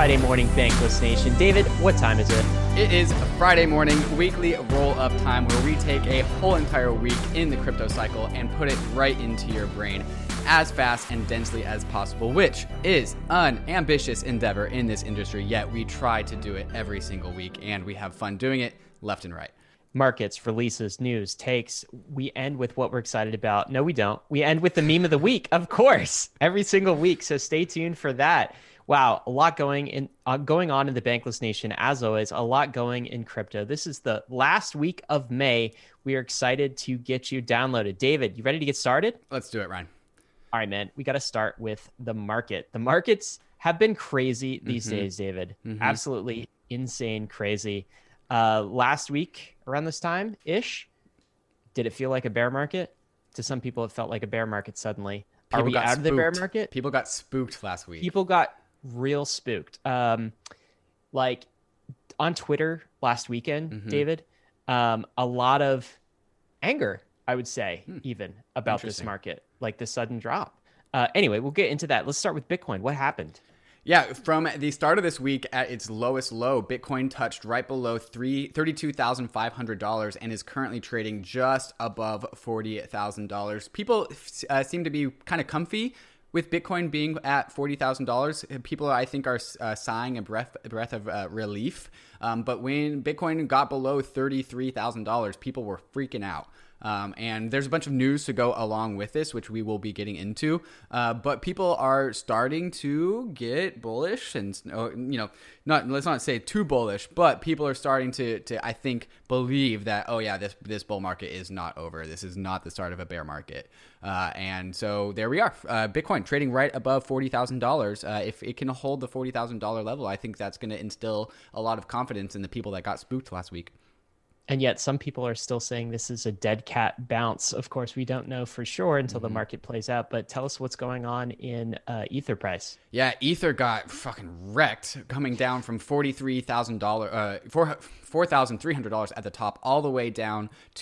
Friday morning, Bankless Nation. David, what time is it? It is a Friday morning weekly roll-up time where we take a whole entire week in the crypto cycle and put it right into your brain as fast and densely as possible, which is an ambitious endeavor in this industry, yet we try to do it every single week, and we have fun doing it left and right. Markets, releases, news, takes. We end with what we're excited about. No, we don't. We end with the meme of the week, of course, every single week. So stay tuned for that. Wow, a lot going on in the Bankless Nation. As always, a lot going in crypto. This is the last week of May. We are excited to get you downloaded. David, you ready to get started? Let's do it, Ryan. All right, man. We got to start with the market. The markets have been crazy these days, David. Absolutely insane crazy. Last week, around this time-ish, did it feel like a bear market? To some people, it felt like a bear market suddenly. Are we out of the bear market? People got spooked last week. People got real spooked. Like on Twitter last weekend, David, a lot of anger, I would say, even about this market, like the sudden drop. Anyway, we'll get into that. Let's start with Bitcoin. What happened? Yeah, from the start of this week at its lowest low, Bitcoin touched right below $32,500 and is currently trading just above $40,000. People seem to be kind of comfy with Bitcoin being at $40,000. People, I think, are sighing a breath of relief. But when Bitcoin got below $33,000, people were freaking out. And there's a bunch of news to go along with this, which we will be getting into. But people are starting to get bullish, and let's not say too bullish, but people are starting to I think believe that this bull market is not over. This is not the start of a bear market. And so there we are. Bitcoin trading right above $40,000. If it can hold the $40,000 level, I think that's going to instill a lot of confidence in the people that got spooked last week. And yet some people are still saying this is a dead cat bounce. Of course, we don't know for sure until the market plays out. But tell us what's going on in Ether price. Yeah, Ether got fucking wrecked, coming down from $4,300 at the top all the way down to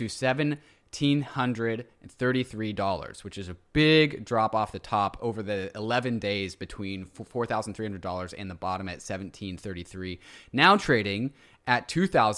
$1,733, which is a big drop off the top over the 11 days between $4,300 and the bottom at $1,733. Now trading at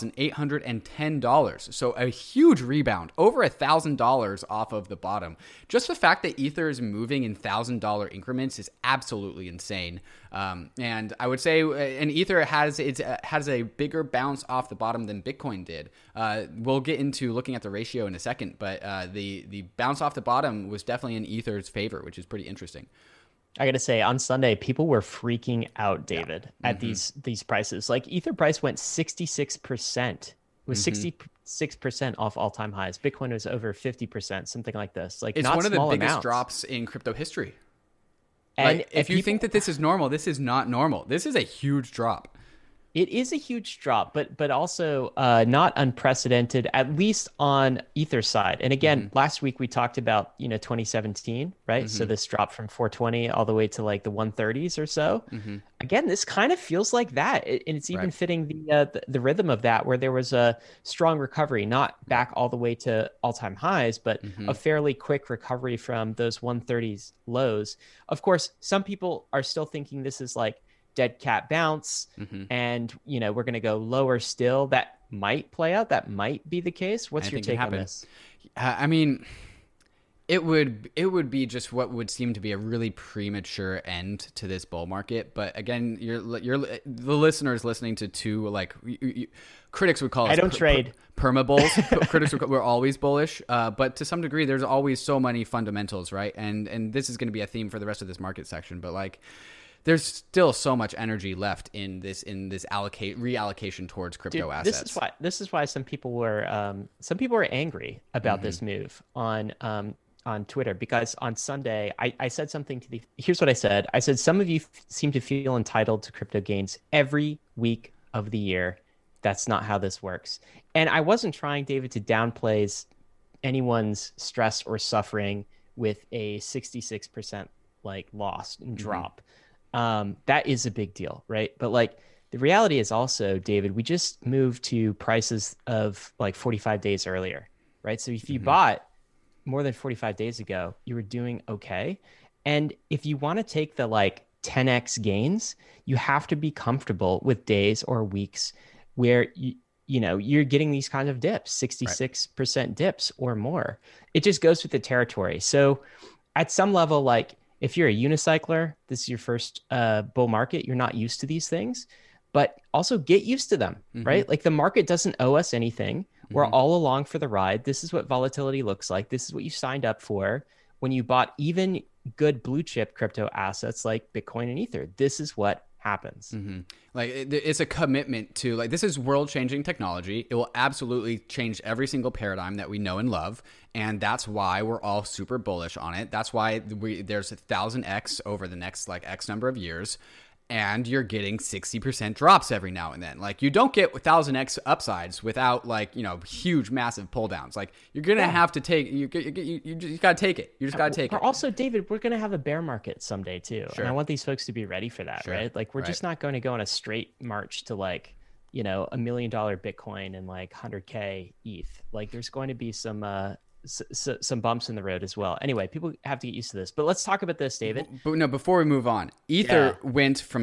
$2,810. So a huge rebound, over $1,000 off of the bottom. Just the fact that Ether is moving in $1,000 increments is absolutely insane. And I would say, and Ether has a bigger bounce off the bottom than Bitcoin did. We'll get into looking at the ratio in a second, but the bounce off the bottom was definitely in Ether's favor, which is pretty interesting. I got to say, on Sunday, people were freaking out, David, at these prices. Like Ether price went 66%. It was 66% off all-time highs. Bitcoin was over 50%, something like this. Like, it's not one of the biggest amounts. Drops in crypto history. And like, if you think that this is normal, this is not normal. This is a huge drop. It is a huge drop, but also not unprecedented, at least on Ether side. And again, last week we talked about 2017, right? So this drop from 420 all the way to like the 130s or so. Again, this kind of feels like that, and it's even fitting the rhythm of that, where there was a strong recovery, not back all the way to all-time highs, but a fairly quick recovery from those 130s lows. Of course, some people are still thinking this is like dead cat bounce, and we're going to go lower still. That might play out. That might be the case. What's your take on this? I mean, it would be just what would seem to be a really premature end to this bull market. But again, you're the listeners listening to two, like critics would call us. I don't trade perma bulls. Critics we're always bullish, but to some degree, there's always so many fundamentals, right? And this is going to be a theme for the rest of this market section. But like, there's still so much energy left in this reallocation towards crypto assets. This is why some people were angry about this move on Twitter, because on Sunday I said something here's what I said. I said, some of you seem to feel entitled to crypto gains every week of the year. That's not how this works. And I wasn't trying, David, to downplay anyone's stress or suffering with a 66% like loss and drop. That is a big deal, right? But like, the reality is also, David, we just moved to prices of like 45 days earlier, right? So if you bought more than 45 days ago, you were doing okay. And if you want to take the like 10x gains, you have to be comfortable with days or weeks where you're getting these kinds of dips, 66% dips or more. It just goes with the territory. So at some level, like if you're a unicycler, this is your first bull market, you're not used to these things, but also get used to them, right? Like the market doesn't owe us anything. We're all along for the ride. This is what volatility looks like. This is what you signed up for when you bought even good blue chip crypto assets like Bitcoin and Ether. This is what happens. Like it's a commitment to, like, this is world changing technology. It will absolutely change every single paradigm that we know and love. And that's why we're all super bullish on it. That's why there's 1,000x over the next like X number of years. And you're getting 60% drops every now and then. Like, you don't get 1,000x upsides without, like, huge, massive pull downs. Like, you're going to have to take, you just got to take it. You just got to take it. Also, David, we're going to have a bear market someday too. Sure. And I want these folks to be ready for that, right? Like, we're just not going to go on a straight march to like, $1 million Bitcoin and like 100K ETH. Like, there's going to be some bumps in the road as well. Anyway, people have to get used to this. But let's talk about this, David. But no, before we move on, Ether went from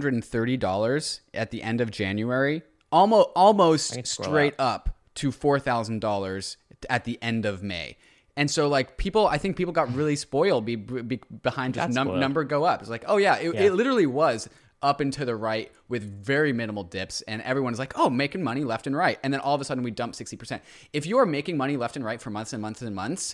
$730 at the end of January, almost straight up to $4,000 at the end of May. And so, like, I think people got really spoiled behind just number go up. It's like, oh yeah, it literally was up and to the right with very minimal dips, and everyone's like, oh, making money left and right. And then all of a sudden we dump 60%. If you are making money left and right for months and months and months,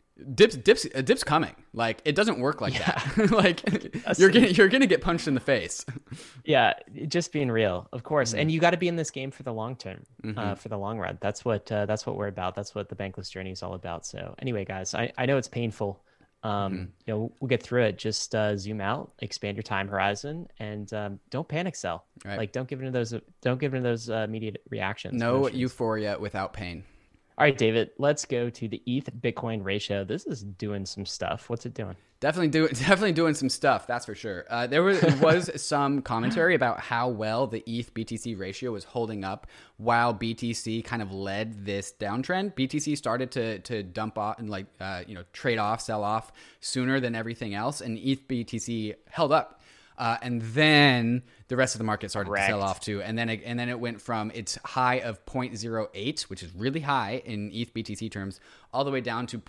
dips coming. Like, it doesn't work like that. Like, you're gonna get punched in the face. Yeah, just being real, of course. And you got to be in this game for the long term, for the long run. That's what we're about. That's what the Bankless journey is all about. So anyway, guys, I know it's painful. We'll get through it. Just zoom out, expand your time horizon, and don't panic sell. Right. Like, don't give into those immediate reactions. No emotions. Euphoria without pain. All right, David, let's go to the ETH Bitcoin ratio. This is doing some stuff. What's it doing? Definitely doing some stuff. That's for sure. There was some commentary about how well the ETH BTC ratio was holding up while BTC kind of led this downtrend. BTC started to dump off and trade off, sell off sooner than everything else, and ETH BTC held up. And then the rest of the market started to sell off too. And then it went from its high of 0.08, which is really high in ETH BTC terms, all the way down to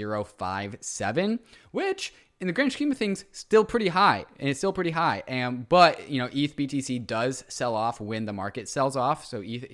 0.057, which in the grand scheme of things, still pretty high. And it's still pretty high. But ETH BTC does sell off when the market sells off. So if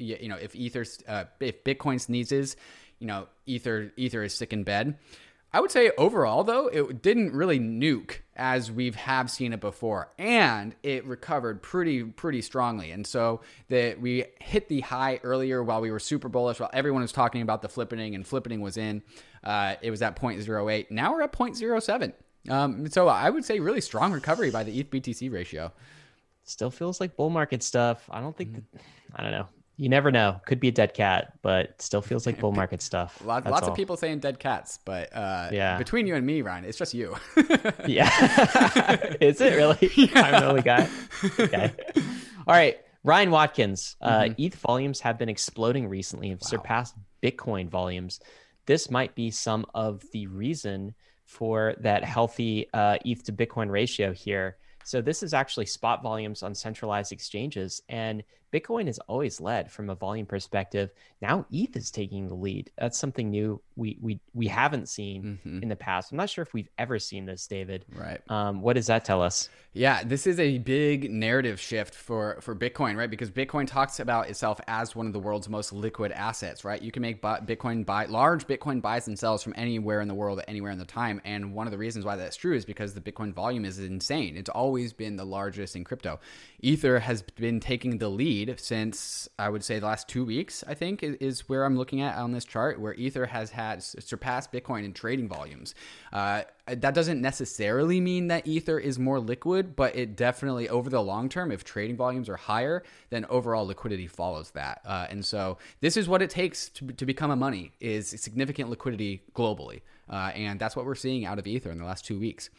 Bitcoin sneezes, Ether is sick in bed. I would say overall, though, it didn't really nuke as have seen it before, and it recovered pretty strongly. And so we hit the high earlier while we were super bullish, while everyone was talking about the flippening, and flippening was in. It was at 0.08. Now we're at 0.07. So I would say really strong recovery by the ETH BTC ratio. Still feels like bull market stuff. I don't think I don't know. You never know. Could be a dead cat, but still feels like bull market stuff. Lots of people saying dead cats, but between you and me, Ryan, it's just you. Yeah. Is it really? Yeah. I'm the only guy. Okay. All right. Ryan Watkins. ETH volumes have been exploding recently and surpassed Bitcoin volumes. This might be some of the reason for that healthy ETH to Bitcoin ratio here. So this is actually spot volumes on centralized exchanges, and Bitcoin has always led from a volume perspective. Now ETH is taking the lead. That's something new we haven't seen in the past. I'm not sure if we've ever seen this, David. Right. What does that tell us? Yeah, this is a big narrative shift for Bitcoin, right? Because Bitcoin talks about itself as one of the world's most liquid assets, right? You can make large Bitcoin buys and sells from anywhere in the world at anywhere in the time. And one of the reasons why that's true is because the Bitcoin volume is insane. It's always been the largest in crypto. Ether has been taking the lead since, I would say, the last 2 weeks, I think, is where I'm looking at on this chart, where Ether has surpassed Bitcoin in trading volumes. That doesn't necessarily mean that Ether is more liquid, but it definitely, over the long term, if trading volumes are higher, then overall liquidity follows that. And so this is what it takes to become a money, is significant liquidity globally. And that's what we're seeing out of Ether in the last 2 weeks.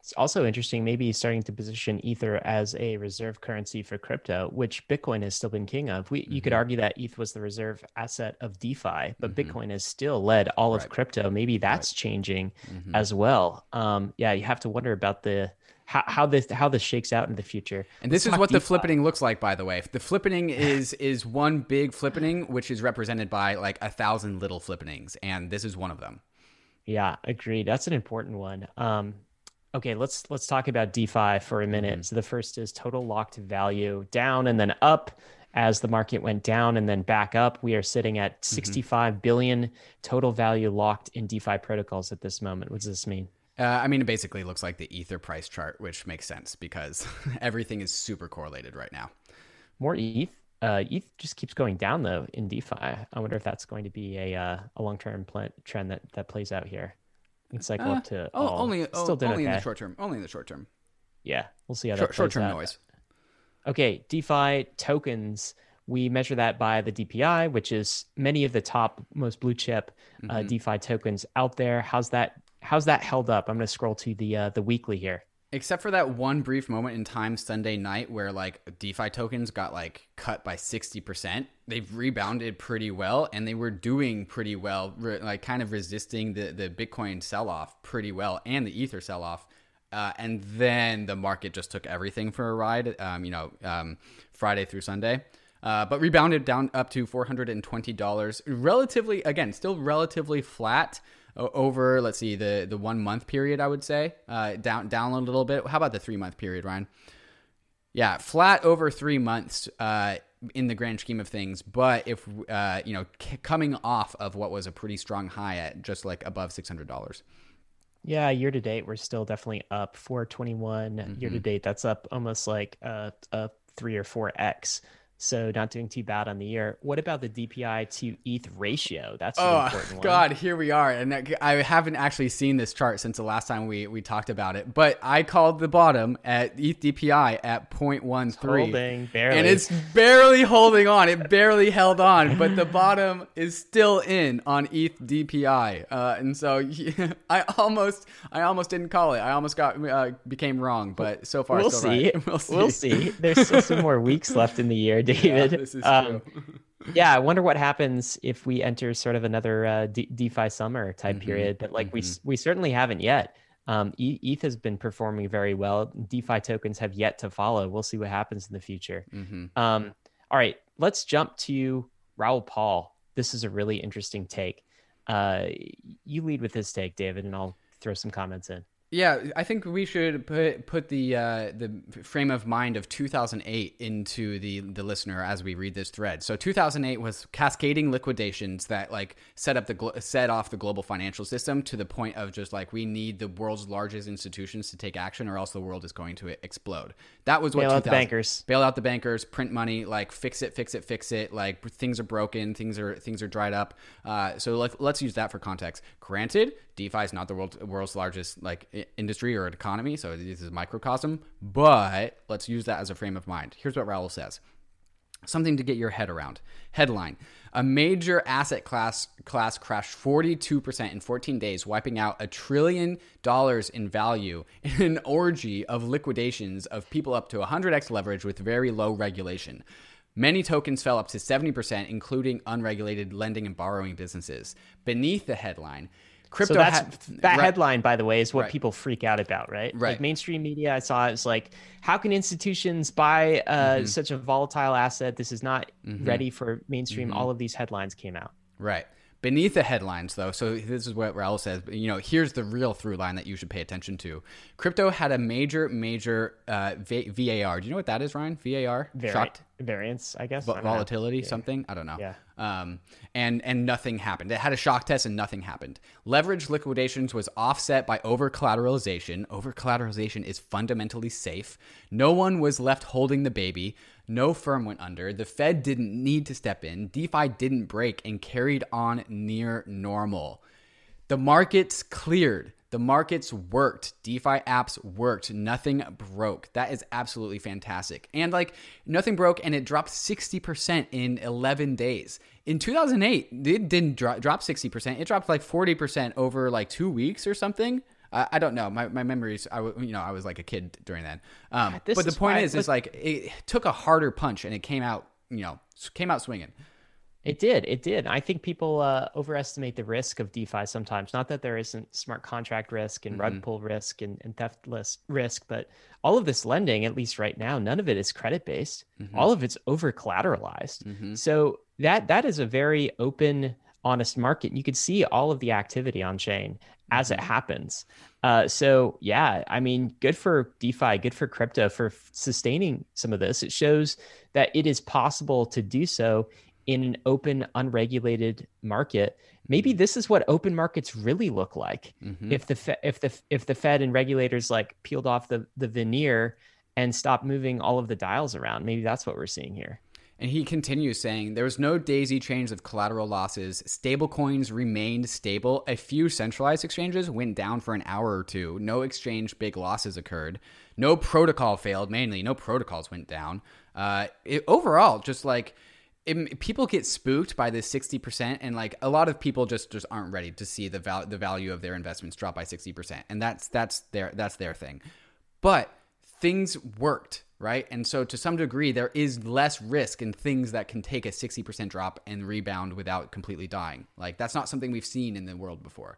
It's also interesting, maybe starting to position Ether as a reserve currency for crypto, which Bitcoin has still been king of. You could argue that ETH was the reserve asset of DeFi, but Bitcoin has still led all of crypto. Maybe that's changing as well. Yeah, you have to wonder about how this shakes out in the future. And this is what the flippening looks like, by the way. The flippening is one big flippening, which is represented by like 1,000 little flippenings, and this is one of them. Yeah, agreed. That's an important one. Okay, let's talk about DeFi for a minute. So the first is total locked value down and then up as the market went down and then back up. We are sitting at 65 billion total value locked in DeFi protocols at this moment. What does this mean? I mean, it basically looks like the Ether price chart, which makes sense because everything is super correlated right now. More ETH. ETH just keeps going down though in DeFi. I wonder if that's going to be a long-term trend that plays out here. Cycle up to only in the short term. Only in the short term. Yeah, we'll see how that short term out. Noise. Okay, DeFi tokens. We measure that by the DPI, which is many of the top most blue chip DeFi tokens out there. How's that held up? I'm going to scroll to the weekly here. Except for that one brief moment in time Sunday night where like DeFi tokens got like cut by 60%, they've rebounded pretty well and they were doing pretty well, like kind of resisting the Bitcoin sell-off pretty well and the Ether sell-off. And then the market just took everything for a ride, Friday through Sunday. But rebounded down up to $420. Relatively, again, still relatively flat over, let's see, the 1 month period, I would say, down a little bit. How about the 3 month period, Ryan? Yeah, flat over 3 months in the grand scheme of things. But if, coming off of what was a pretty strong high at just like above $600. Yeah, year to date, we're still definitely up 421. Year to date, that's up almost like a 3 or 4x. So not doing too bad on the year. What about the DPI to ETH ratio? That's an important one. Oh, God, here we are. And I haven't actually seen this chart since the last time we talked about it. But I called the bottom at ETH DPI at 0.13. It's holding, barely. And it's barely holding on. It barely held on. But the bottom is still in on ETH DPI. And so I almost didn't call it. I almost became wrong. But so far, we'll still see. Right. We'll see. There's still some more weeks left in the year, David. Yeah, this is true. Yeah, I wonder what happens if we enter sort of another DeFi summer type period. But like we certainly haven't yet. ETH has been performing very well. DeFi tokens have yet to follow. We'll see what happens in the future. All right, let's jump to Raoul Pal. This is a really interesting take. You lead with this take, David, and I'll throw some comments in. Yeah, I think we should put the frame of mind of 2008 into the listener as we read this thread. So 2008 was cascading liquidations that like set off the global financial system to the point of just like we need the world's largest institutions to take action or else the world is going to explode. That was what bail out the bankers, print money, like fix it. Like things are broken, things are dried up. So let's use that for context. Granted, DeFi is not the world's largest like industry or economy, so this is a microcosm, but let's use that as a frame of mind. Here's what Raoul says. Something to get your head around. Headline: a major asset class crashed 42% in 14 days, wiping out $1 trillion in value in an orgy of liquidations of people up to 100x leverage with very low regulation. Many tokens fell up to 70%, including unregulated lending and borrowing businesses. Beneath the headline, crypto. So that headline, by the way, is what people freak out about, right? Right. Like mainstream media, I saw it's like, how can institutions buy such a volatile asset? This is not ready for mainstream. All of these headlines came out. Right. Beneath the headlines, though, so this is what Raoul says, here's the real through line that you should pay attention to. Crypto had a major VAR. Do you know what that is, Ryan? VAR? Variance, I guess. Volatility, something? I don't know. Yeah. And nothing happened. It had a shock test and nothing happened. Leverage liquidations was offset by over-collateralization. Over-collateralization is fundamentally safe. No one was left holding the baby. No firm went under. The Fed didn't need to step in. DeFi didn't break and carried on near normal. The markets cleared. The markets worked. DeFi apps worked. Nothing broke. That is absolutely fantastic. And like nothing broke and it dropped 60% in 11 days. In 2008, it didn't drop 60%. It dropped like 40% over like 2 weeks or something. I don't know. My memories, I was like a kid during then. This But the is point why- is like it took a harder punch and it came out swinging. It did. It did. I think people overestimate the risk of DeFi sometimes. Not that there isn't smart contract risk and rug pull risk and theft risk, but all of this lending, at least right now, none of it is credit based. All of it's over collateralized. So that is a very open, honest market. And you could see all of the activity on chain as it happens. So yeah, I mean, good for DeFi, good for crypto for sustaining some of this. It shows that it is possible to do so in an open, unregulated market. Maybe this is what open markets really look like. If the Fed and regulators like peeled off the veneer and stopped moving all of the dials around, maybe that's what we're seeing here. And he continues saying, there was no daisy chains of collateral losses. Stablecoins remained stable. A few centralized exchanges went down for an hour or two. No exchange big losses occurred. No protocol failed, mainly. No protocols went down. Overall, just like, people get spooked by this 60%, and like a lot of people just aren't ready to see the value of their investments drop by 60%, and that's their thing. But things worked, right? And so to some degree, there is less risk in things that can take a 60% drop and rebound without completely dying. Like that's not something we've seen in the world before.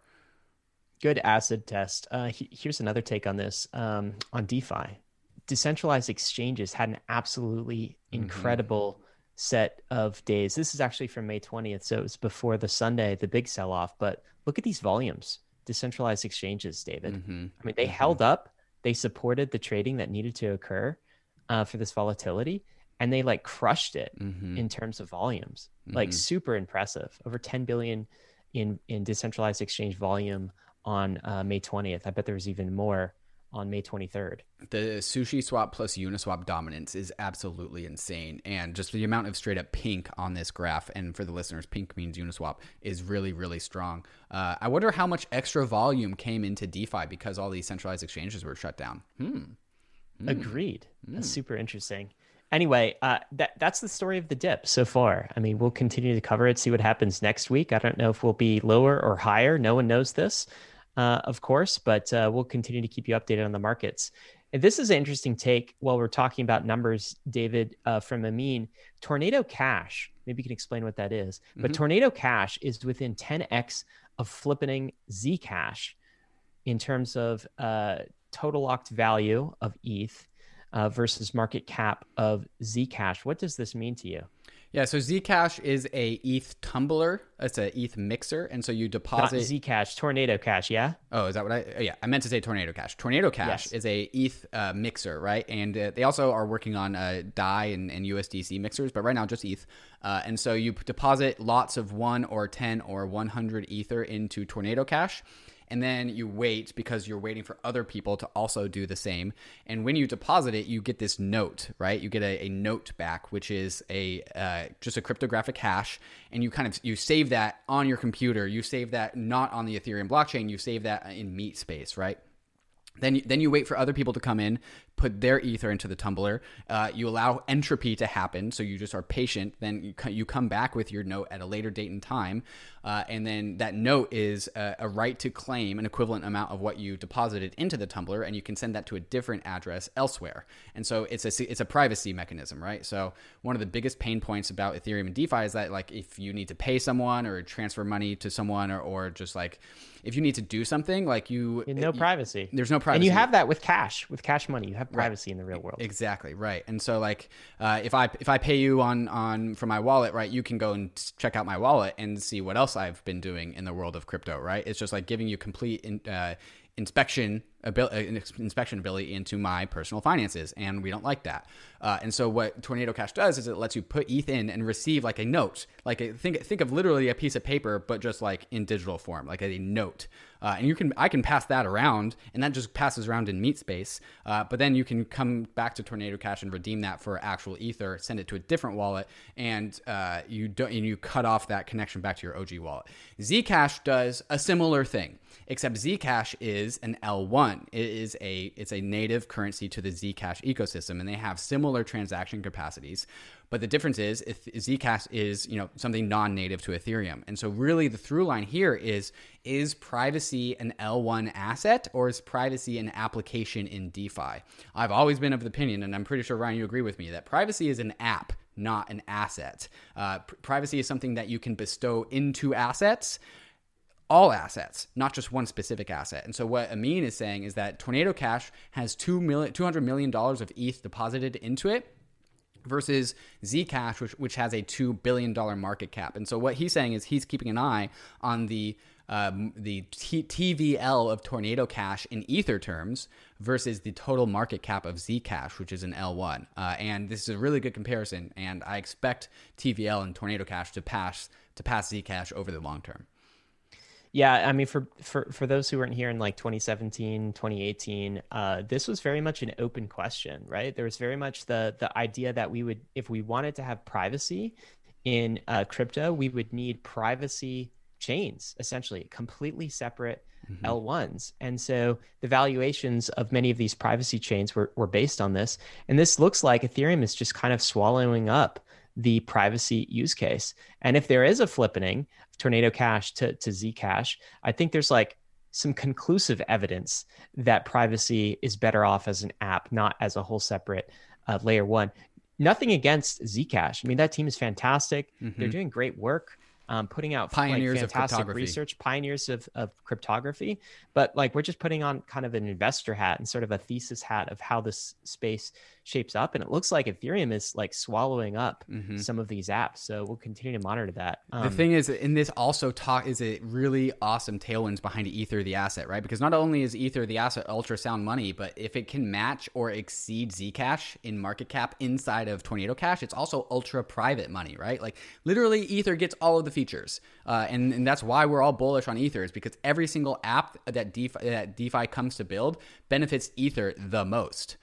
Good acid test. Here's another take on this on DeFi. Decentralized exchanges had an absolutely incredible set of days. This is actually from May 20th, so it was before the Sunday, the big sell-off. But look at these volumes. Decentralized exchanges, David. I mean, they held up. They supported the trading that needed to occur for this volatility, and they like crushed it in terms of volumes. Like super impressive. Over 10 billion in decentralized exchange volume on May 20th. I bet there was even more on May 23rd. The SushiSwap plus Uniswap dominance is absolutely insane. And just the amount of straight up pink on this graph, and for the listeners, pink means Uniswap, is really, really strong. I wonder how much extra volume came into DeFi because all these centralized exchanges were shut down. Agreed. That's super interesting. Anyway, that's the story of the dip so far. I mean, we'll continue to cover it, see what happens next week. I don't know if we'll be lower or higher. No one knows this. Of course, but we'll continue to keep you updated on the markets. And this is an interesting take while we're talking about numbers, David, from Amin. Tornado Cash, maybe you can explain what that is, but Tornado Cash is within 10x of flippening Zcash in terms of total locked value of ETH versus market cap of Zcash. What does this mean to you? Yeah, so Zcash is a ETH tumbler. It's a ETH mixer, and so you deposit. Not Zcash, Tornado Cash, yeah? Oh, is that what yeah, I meant to say Tornado Cash. Tornado Cash is a ETH mixer, right? And they also are working on DAI and USDC mixers, but right now just ETH. And so you deposit lots of 1 or 10 or 100 Ether into Tornado Cash. And then you wait because you're waiting for other people to also do the same. And when you deposit it, you get this note, right? You get a note back, which is just a cryptographic hash. And you save that on your computer. You save that not on the Ethereum blockchain. You save that in Meatspace, right? Then you wait for other people to come in, put their Ether into the tumbler. You allow entropy to happen, so you just are patient. Then you come back with your note at a later date and time, and then that note is a right to claim an equivalent amount of what you deposited into the tumbler, and you can send that to a different address elsewhere. And so it's a privacy mechanism, right? So one of the biggest pain points about Ethereum and DeFi is that like if you need to pay someone or transfer money to someone or just like if you need to do something like privacy. There's no privacy. And you have that with cash money. You have privacy in the real world. Exactly, right. And so like if I pay you on from my wallet, right, you can go and check out my wallet and see what else I've been doing in the world of crypto, right? It's just like giving you complete inspection ability into my personal finances, and we don't like that. And so what Tornado Cash does is it lets you put ETH in and receive like a note, like think of literally a piece of paper, but just like in digital form, like a note. And I can pass that around, and that just passes around in Meatspace. But then you can come back to Tornado Cash and redeem that for actual Ether, send it to a different wallet, and you cut off that connection back to your OG wallet. Zcash does a similar thing, except Zcash is an L1. one, it's a native currency to the Zcash ecosystem, and they have similar transaction capacities. But the difference is Zcash is, something non-native to Ethereum. And so really the through line here is privacy an L1 asset, or is privacy an application in DeFi? I've always been of the opinion, and I'm pretty sure, Ryan, you agree with me, that privacy is an app, not an asset. Privacy is something that you can bestow into assets, all assets, not just one specific asset. And so what Amin is saying is that Tornado Cash has $200 million of ETH deposited into it, versus Zcash, which has a $2 billion market cap. And so what he's saying is he's keeping an eye on the TVL of Tornado Cash in Ether terms versus the total market cap of Zcash, which is an L1. And this is a really good comparison. And I expect TVL and Tornado Cash to pass Zcash over the long term. Yeah, I mean, for those who weren't here in like 2017, 2018, this was very much an open question, right? There was very much the idea that we would, if we wanted to have privacy in crypto, we would need privacy chains, essentially completely separate L1s. And so the valuations of many of these privacy chains were based on this. And this looks like Ethereum is just kind of swallowing up the privacy use case. And if there is a flippening Tornado Cash to Zcash, I think there's like some conclusive evidence that privacy is better off as an app, not as a whole separate layer one. Nothing against Zcash. I mean, that team is fantastic. They're doing great work, putting out pioneers like fantastic of research, pioneers of cryptography. But like, we're just putting on kind of an investor hat and sort of a thesis hat of how this space shapes up. And it looks like Ethereum is like swallowing up some of these apps. So we'll continue to monitor that. The thing is, in this also is a really awesome tailwinds behind Ether, the asset, right? Because not only is Ether, the asset, ultra sound money, but if it can match or exceed Zcash in market cap inside of Tornado Cash, it's also ultra private money, right? Like literally Ether gets all of the features. And that's why we're all bullish on Ether, is because every single app that DeFi comes to build benefits Ether the most.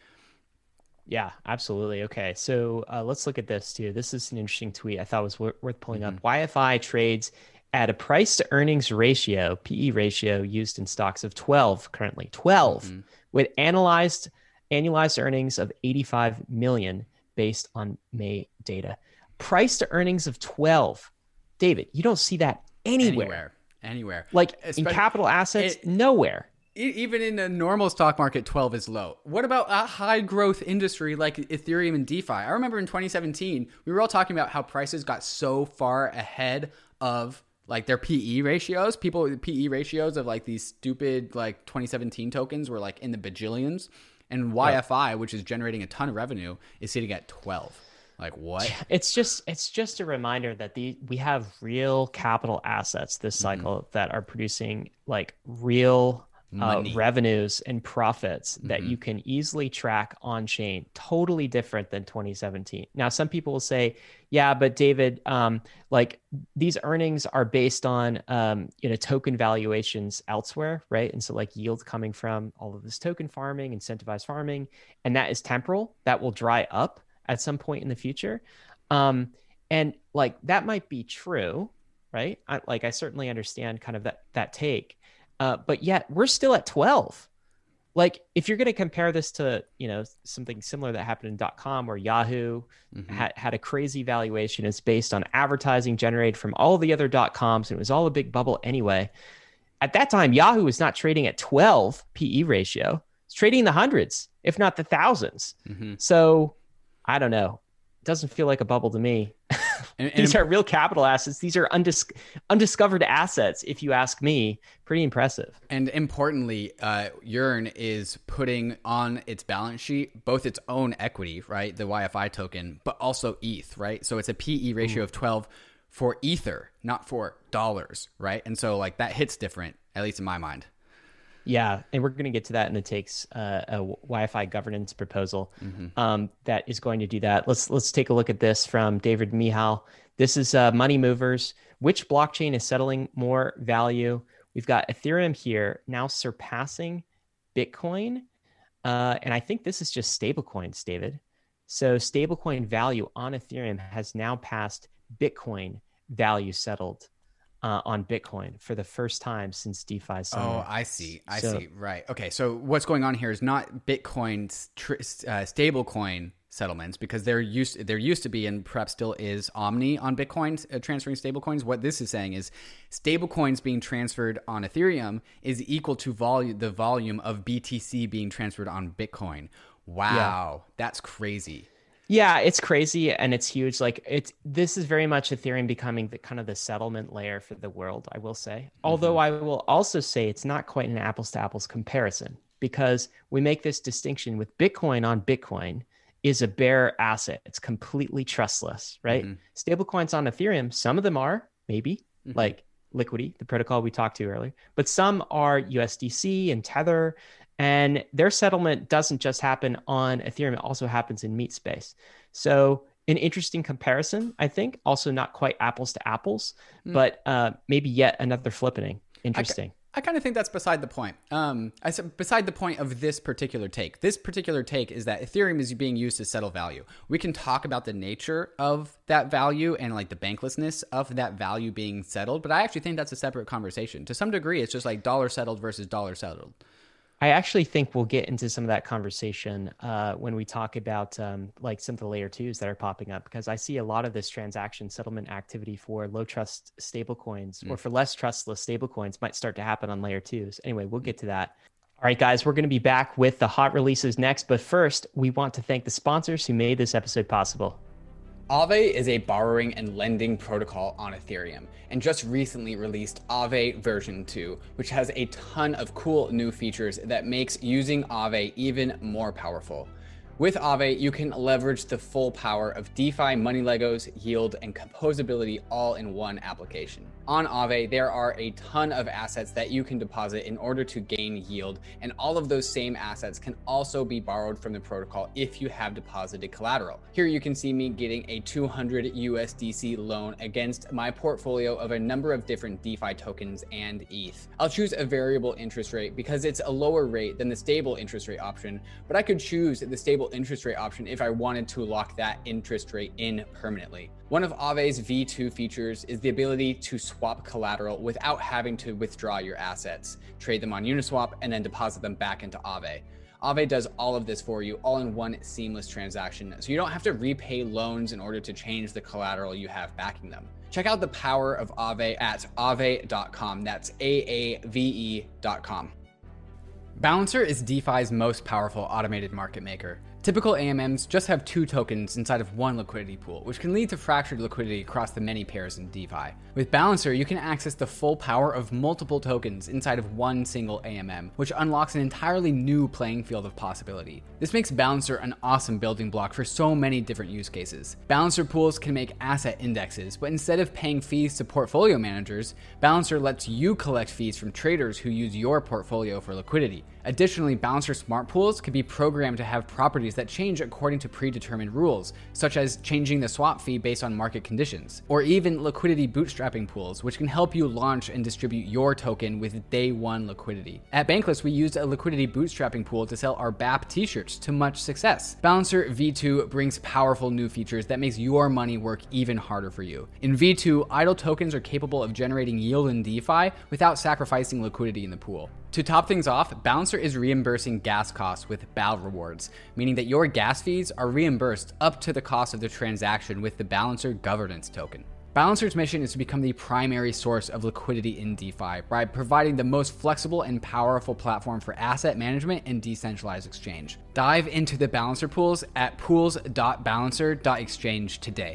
Yeah, absolutely. Okay, so let's look at this too. This is an interesting tweet I thought was worth pulling up. YFI trades at a price to earnings ratio, PE ratio, used in stocks of 12 currently, 12, with annualized earnings of 85 million based on May data. Price to earnings of 12. David, you don't see that anywhere. Like in capital assets, nowhere. Even in a normal stock market, 12 is low. What about a high growth industry like Ethereum and DeFi? I remember in 2017, we were all talking about how prices got so far ahead of like their PE ratios. PE ratios of like these stupid like 2017 tokens were like in the bajillions. And YFI, which is generating a ton of revenue, is sitting at 12. Like what? It's just a reminder that we have real capital assets this cycle that are producing like real revenues and profits that you can easily track on chain. Totally different than 2017. Now, some people will say, yeah, but David, like these earnings are based on, token valuations elsewhere, right? And so like yield coming from all of this token farming, incentivized farming, and that is temporal. That will dry up at some point in the future. And like, that might be true, right? I certainly understand kind of that take. But yet we're still at 12. Like if you're going to compare this to, something similar that happened in .com, where Yahoo had a crazy valuation, it's based on advertising generated from all the other .coms, and it was all a big bubble anyway. At that time, Yahoo was not trading at 12 PE ratio. It's trading in the hundreds, if not the thousands. So I don't know. It doesn't feel like a bubble to me. These are real capital assets. These are undiscovered assets, if you ask me. Pretty impressive. And importantly, Yearn is putting on its balance sheet both its own equity, right, the YFI token, but also ETH, right? So it's a PE ratio of 12 for Ether, not for dollars, right? And so like that hits different, at least in my mind. Yeah, and we're going to get to that in the takes, a Wi-Fi governance proposal that is going to do that. Let's take a look at this from David Mihal. This is Money Movers. Which blockchain is settling more value? We've got Ethereum here now surpassing Bitcoin, and I think this is just stablecoins, David. So stablecoin value on Ethereum has now passed Bitcoin value settled on Bitcoin for the first time since DeFi summer. Oh, I see. I see. Right. Okay. So what's going on here is not Bitcoin's stablecoin settlements, because there used to be, and perhaps still is, Omni on Bitcoin transferring stablecoins. What this is saying is stablecoins being transferred on Ethereum is equal to the volume of BTC being transferred on Bitcoin. Wow, that's crazy. Yeah, it's crazy and it's huge. Like this is very much Ethereum becoming the kind of the settlement layer for the world, I will say. Although I will also say it's not quite an apples to apples comparison, because we make this distinction with Bitcoin on Bitcoin is a bare asset. It's completely trustless, right? Stablecoins on Ethereum, some of them are maybe like Liquidity, the protocol we talked to earlier, but some are USDC and Tether. And their settlement doesn't just happen on Ethereum, it also happens in Meat Space. So an interesting comparison, I think. Also not quite apples to apples, but maybe yet another flippening. Interesting. I kind of think that's beside the point. I said beside the point of this particular take. This particular take is that Ethereum is being used to settle value. We can talk about the nature of that value and like the banklessness of that value being settled, but I actually think that's a separate conversation. To some degree, it's just like dollar settled versus dollar settled. I actually think we'll get into some of that conversation when we talk about like some of the layer twos that are popping up, because I see a lot of this transaction settlement activity for low trust stablecoins or for less trustless stablecoins might start to happen on layer twos. Anyway, we'll get to that. All right, guys, we're going to be back with the hot releases next. But first, we want to thank the sponsors who made this episode possible. Aave is a borrowing and lending protocol on Ethereum, and just recently released Aave version 2, which has a ton of cool new features that makes using Aave even more powerful. With Aave, you can leverage the full power of DeFi, money Legos, yield, and composability all in one application. On Aave, there are a ton of assets that you can deposit in order to gain yield, and all of those same assets can also be borrowed from the protocol if you have deposited collateral. Here you can see me getting a 200 USDC loan against my portfolio of a number of different DeFi tokens and ETH. I'll choose a variable interest rate because it's a lower rate than the stable interest rate option, but I could choose the stable interest rate option if I wanted to lock that interest rate in permanently. One of Aave's V2 features is the ability to swap collateral without having to withdraw your assets, trade them on Uniswap, and then deposit them back into Aave. Aave does all of this for you all in one seamless transaction, so you don't have to repay loans in order to change the collateral you have backing them. Check out the power of Aave at aave.com. That's AAVE.com. Balancer is DeFi's most powerful automated market maker. Typical AMMs just have 2 tokens inside of one liquidity pool, which can lead to fractured liquidity across the many pairs in DeFi. With Balancer, you can access the full power of multiple tokens inside of one single AMM, which unlocks an entirely new playing field of possibility. This makes Balancer an awesome building block for so many different use cases. Balancer pools can make asset indexes, but instead of paying fees to portfolio managers, Balancer lets you collect fees from traders who use your portfolio for liquidity. Additionally, Balancer smart pools can be programmed to have properties that change according to predetermined rules, such as changing the swap fee based on market conditions, or even liquidity bootstrapping pools, which can help you launch and distribute your token with day one liquidity. At Bankless, we used a liquidity bootstrapping pool to sell our BAP t-shirts to much success. Balancer V2 brings powerful new features that makes your money work even harder for you. In V2, idle tokens are capable of generating yield in DeFi without sacrificing liquidity in the pool. To top things off, Balancer is reimbursing gas costs with BAL rewards, meaning that your gas fees are reimbursed up to the cost of the transaction with the Balancer governance token. Balancer's mission is to become the primary source of liquidity in DeFi by providing the most flexible and powerful platform for asset management and decentralized exchange. Dive into the Balancer pools at pools.balancer.exchange today.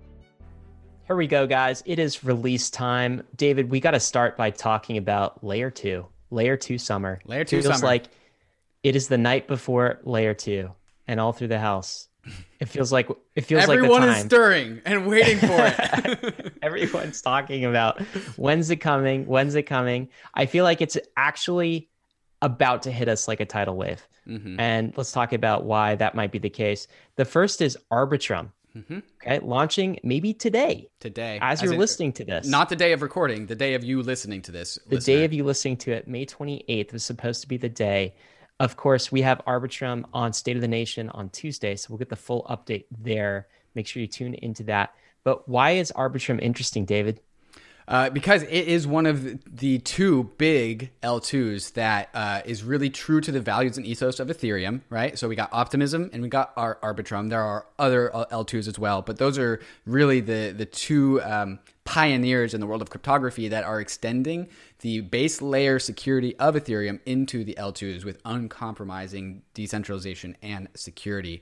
Here we go, guys. It is release time. David, we got to start by talking about Layer 2. Layer 2 summer. Layer 2 feels summer. like it is the night before Layer 2 and all through the house. It feels like everyone the is time. Stirring and waiting for it. Everyone's talking about when's it coming? When's it coming? I feel like it's actually about to hit us like a tidal wave. And let's talk about why that might be the case. The first is Arbitrum. Okay, launching maybe today. As you're listening to this. Not the day of recording, the day of you listening to this. The day of you listening to it, May 28th was supposed to be the day. Of course, we have Arbitrum on State of the Nation on Tuesday, so we'll get the full update there. Make sure you tune into that. But why is Arbitrum interesting, David? because it is one of the two big L2s that is really true to the values and ethos of Ethereum, right? So we got Optimism and we got our Arbitrum. There are other L2s as well, but those are really the two pioneers in the world of cryptography that are extending the base layer security of Ethereum into the L2s with uncompromising decentralization and security.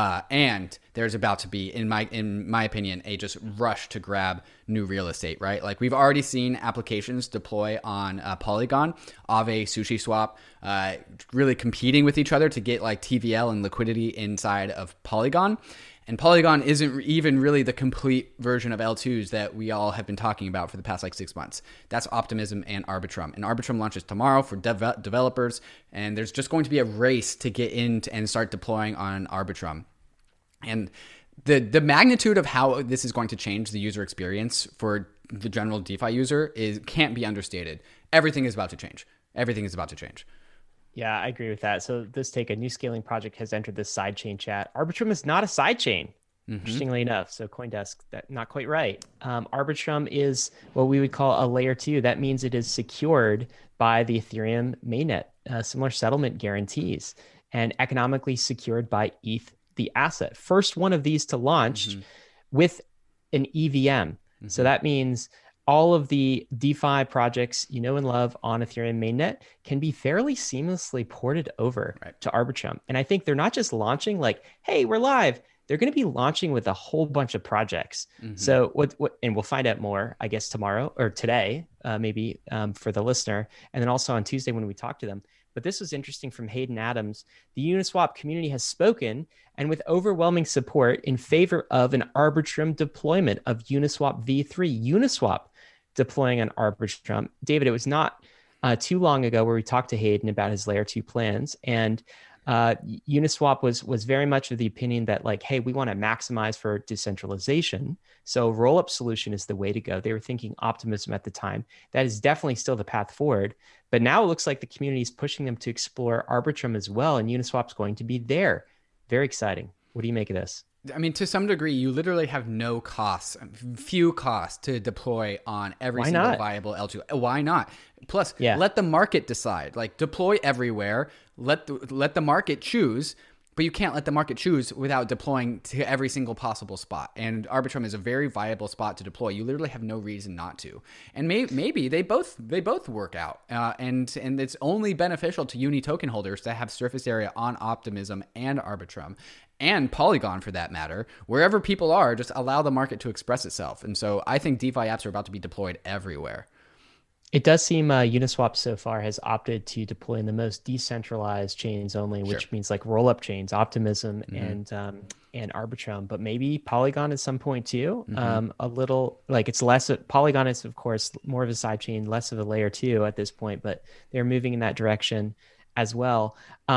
And there's about to be, in my opinion, a just rush to grab new real estate, right? Like we've already seen applications deploy on Polygon, Aave, SushiSwap, really competing with each other to get like TVL and liquidity inside of Polygon. And Polygon isn't even really the complete version of L2s that we all have been talking about for the past like 6 months. That's Optimism and Arbitrum. And Arbitrum launches tomorrow for developers. And there's just going to be a race to get in and start deploying on Arbitrum. And the magnitude of how this is going to change the user experience for the general DeFi user can't be understated. Everything is about to change. Everything is about to change. Yeah, I agree with that. So this take, a new scaling project has entered this sidechain chat. Arbitrum is not a sidechain, interestingly enough. So CoinDesk, that not quite right. Arbitrum is what we would call a layer 2. That means it is secured by the Ethereum mainnet, similar settlement guarantees, and economically secured by ETH, the asset. First one of these to launch with an EVM. So that means all of the DeFi projects you know and love on Ethereum mainnet can be fairly seamlessly ported over to Arbitrum. And I think they're not just launching like, hey, we're live. They're going to be launching with a whole bunch of projects. So what, and we'll find out more, I guess, tomorrow or today, maybe for the listener. And then also on Tuesday when we talk to them. But this was interesting from Hayden Adams. The Uniswap community has spoken, and with overwhelming support in favor of an Arbitrum deployment of Uniswap v3. Uniswap deploying on Arbitrum. David, it was not too long ago where we talked to Hayden about his layer 2 plans, and Uniswap was very much of the opinion that like, hey, we want to maximize for decentralization. So roll-up solution is the way to go. They were thinking Optimism at the time. That is definitely still the path forward. But now it looks like the community is pushing them to explore Arbitrum as well, and Uniswap's going to be there. Very exciting. What do you make of this? I mean, to some degree, you literally have no costs, few costs to deploy on every single viable L2. Why not? Plus, let the market decide. Like, deploy everywhere. Let the market choose. But you can't let the market choose without deploying to every single possible spot. And Arbitrum is a very viable spot to deploy. You literally have no reason not to. And maybe they both work out. And it's only beneficial to Uni token holders to have surface area on Optimism and Arbitrum, and Polygon for that matter. Wherever people are, just allow the market to express itself. And so I think DeFi apps are about to be deployed everywhere. It does seem Uniswap so far has opted to deploy in the most decentralized chains only, which means like roll-up chains, Optimism and Arbitrum, but maybe Polygon at some point too. A little like it's less. Polygon is of course more of a side chain, less of a layer 2 at this point, but they're moving in that direction as well.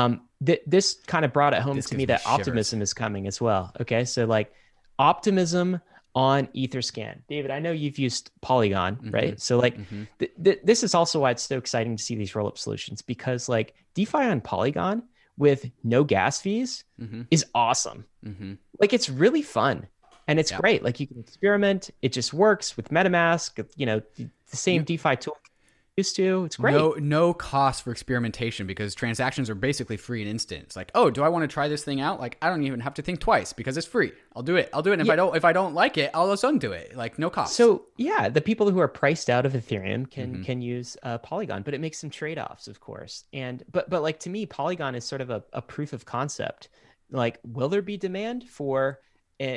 This kind of brought it home to me that Optimism is coming as well. Okay, so like Optimism on Etherscan. David, I know you've used Polygon, right? So like this is also why it's so exciting to see these roll-up solutions, because like DeFi on Polygon with no gas fees is awesome. Like it's really fun and it's great. Like you can experiment. It just works with MetaMask, you know, the same DeFi tool used to. It's great. No cost for experimentation because transactions are basically free and instant. It's like, oh, do I want to try this thing out? Like, I don't even have to think twice because it's free. I'll do it. And if I don't like it, I'll just undo it. Like, no cost. So yeah, the people who are priced out of Ethereum can use Polygon, but it makes some trade-offs, of course. And but like to me, Polygon is sort of a proof of concept. Like, will there be demand for an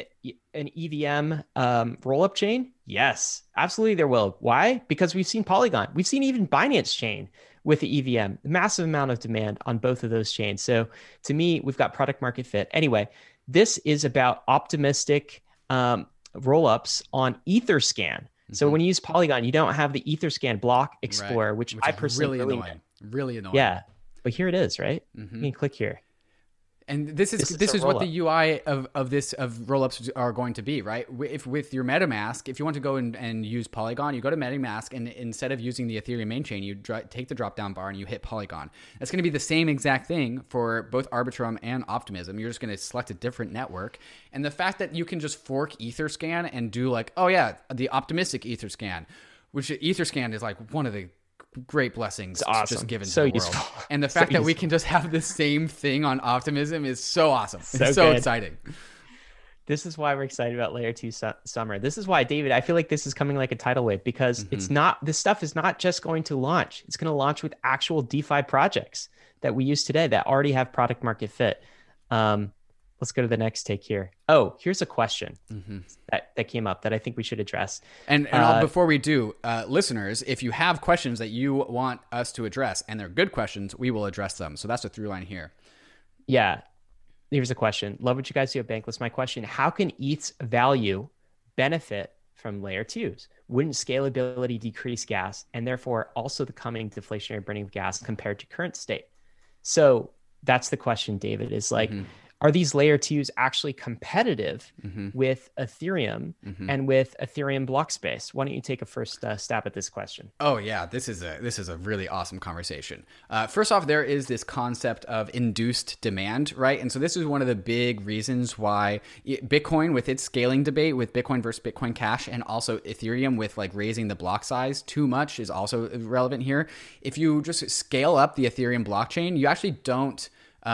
EVM roll-up chain? Yes, absolutely there will. Why? Because we've seen Polygon. We've seen even Binance chain with the EVM. Massive amount of demand on both of those chains. So to me, we've got product market fit. Anyway, this is about optimistic roll-ups on Etherscan. So when you use Polygon, you don't have the Etherscan block explorer, which I personally really annoying. Yeah, but here it is, right? You can click here. And this is what the UI of rollups are going to be, right? If with your MetaMask, if you want to go and use Polygon, you go to MetaMask, and instead of using the Ethereum main chain, you take the drop down bar and you hit Polygon. That's going to be the same exact thing for both Arbitrum and Optimism. You're just going to select a different network, and the fact that you can just fork Etherscan and do like, oh yeah, the optimistic Etherscan. which Etherscan is like one of the great blessings It's awesome. just given So to the useful. world. And the fact that we can just have the same thing on Optimism is so awesome. It's so exciting. This is why we're excited about Layer 2 Summer. This is why, David, I feel like this is coming like a tidal wave, because this stuff is not just going to launch. It's going to launch with actual DeFi projects that we use today that already have product market fit. Let's go to the next take here. Oh, here's a question that came up that I think we should address. And before we do, listeners, if you have questions that you want us to address, and they're good questions, we will address them. So that's the through line here. Yeah. Here's a question. Love what you guys do at Bankless. My question, how can ETH's value benefit from Layer 2s? Wouldn't scalability decrease gas and therefore also the coming deflationary burning of gas compared to current state? So that's the question, David, is like, are these Layer 2s actually competitive with Ethereum and with Ethereum block space? Why don't you take a first stab at this question? Oh yeah, this is a really awesome conversation. First off, there is this concept of induced demand, right? And so this is one of the big reasons why Bitcoin, with its scaling debate with Bitcoin versus Bitcoin Cash, and also Ethereum with like raising the block size too much, is also relevant here. If you just scale up the Ethereum blockchain, you actually don't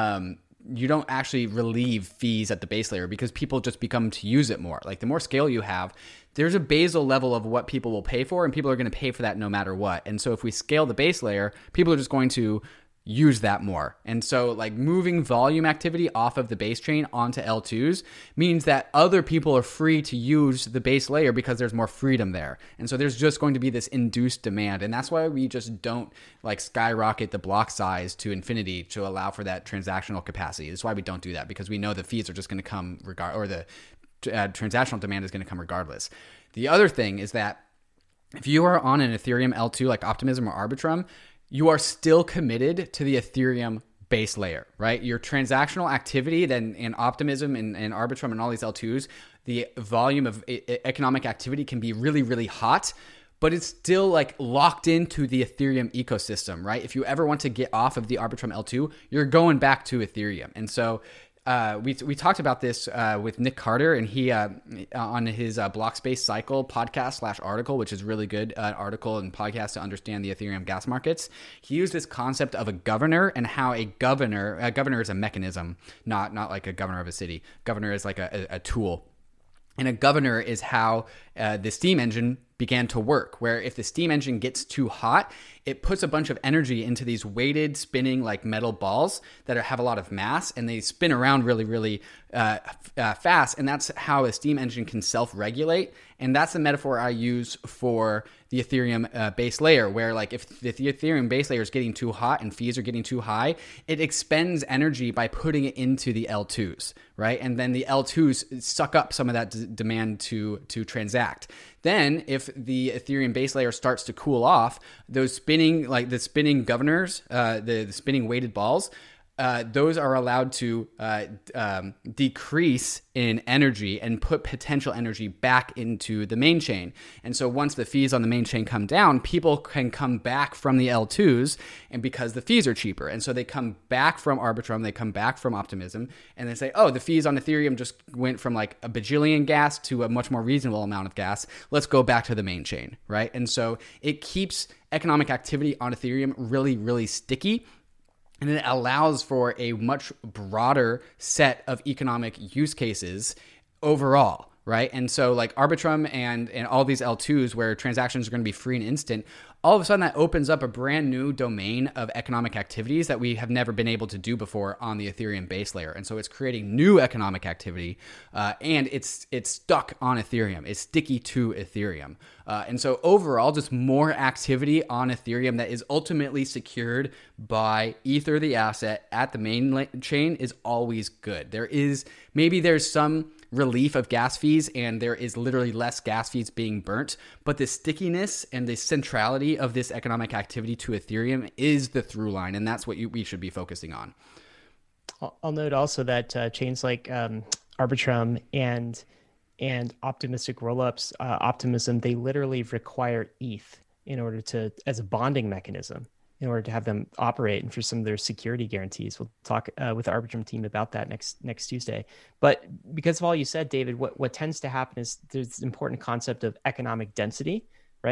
actually relieve fees at the base layer, because people just become to use it more. Like the more scale you have, there's a basal level of what people will pay for, and people are going to pay for that no matter what. And so if we scale the base layer, people are just going to use that more. And so like moving volume activity off of the base chain onto L2s means that other people are free to use the base layer because there's more freedom there. And so there's just going to be this induced demand. And that's why we just don't like skyrocket the block size to infinity to allow for that transactional capacity. That's why we don't do that, because we know the fees are just going to come or the transactional demand is going to come regardless. The other thing is that if you are on an Ethereum L2 like Optimism or Arbitrum, you are still committed to the Ethereum base layer, right? Your transactional activity then in Optimism and Arbitrum and all these L2s, the volume of economic activity can be really, really hot, but it's still like locked into the Ethereum ecosystem, right? If you ever want to get off of the Arbitrum L2, you're going back to Ethereum. And so we talked about this with Nick Carter, and he on his Blockspace Cycle podcast / article, which is really good article and podcast to understand the Ethereum gas markets. He used this concept of a governor, and how a governor is a mechanism, not like a governor of a city. Governor is like a tool. And a governor is how the steam engine began to work, where if the steam engine gets too hot, it puts a bunch of energy into these weighted spinning like metal balls that have a lot of mass, and they spin around really, really fast. And that's how a steam engine can self-regulate. And that's the metaphor I use for the Ethereum base layer, where like if the Ethereum base layer is getting too hot and fees are getting too high, it expends energy by putting it into the L2s, right? And then the L2s suck up some of that demand to transact. Then if the Ethereum base layer starts to cool off, those spinning, like the spinning governors, the spinning weighted balls, those are allowed to decrease in energy and put potential energy back into the main chain. And so once the fees on the main chain come down, people can come back from the L2s, and because the fees are cheaper. And so they come back from Arbitrum, they come back from Optimism, and they say, oh, the fees on Ethereum just went from like a bajillion gas to a much more reasonable amount of gas. Let's go back to the main chain, right? And so it keeps economic activity on Ethereum really, really sticky. And it allows for a much broader set of economic use cases overall, right? And so like Arbitrum and all these L2s where transactions are going to be free and instant, all of a sudden that opens up a brand new domain of economic activities that we have never been able to do before on the Ethereum base layer. And so it's creating new economic activity, and it's stuck on Ethereum. It's sticky to Ethereum. And so overall, just more activity on Ethereum that is ultimately secured by Ether, the asset, at the main chain is always good. There's some relief of gas fees, and there is literally less gas fees being burnt, but the stickiness and the centrality of this economic activity to Ethereum is the through line, and that's what we should be focusing on. I'll note also that chains like Arbitrum and optimistic rollups, Optimism, they literally require ETH in order to, as a bonding mechanism, in order to have them operate and for some of their security guarantees. We'll talk with the Arbitrum team about that next Tuesday. But because of all you said, David, what tends to happen is there's this important concept of economic density, right?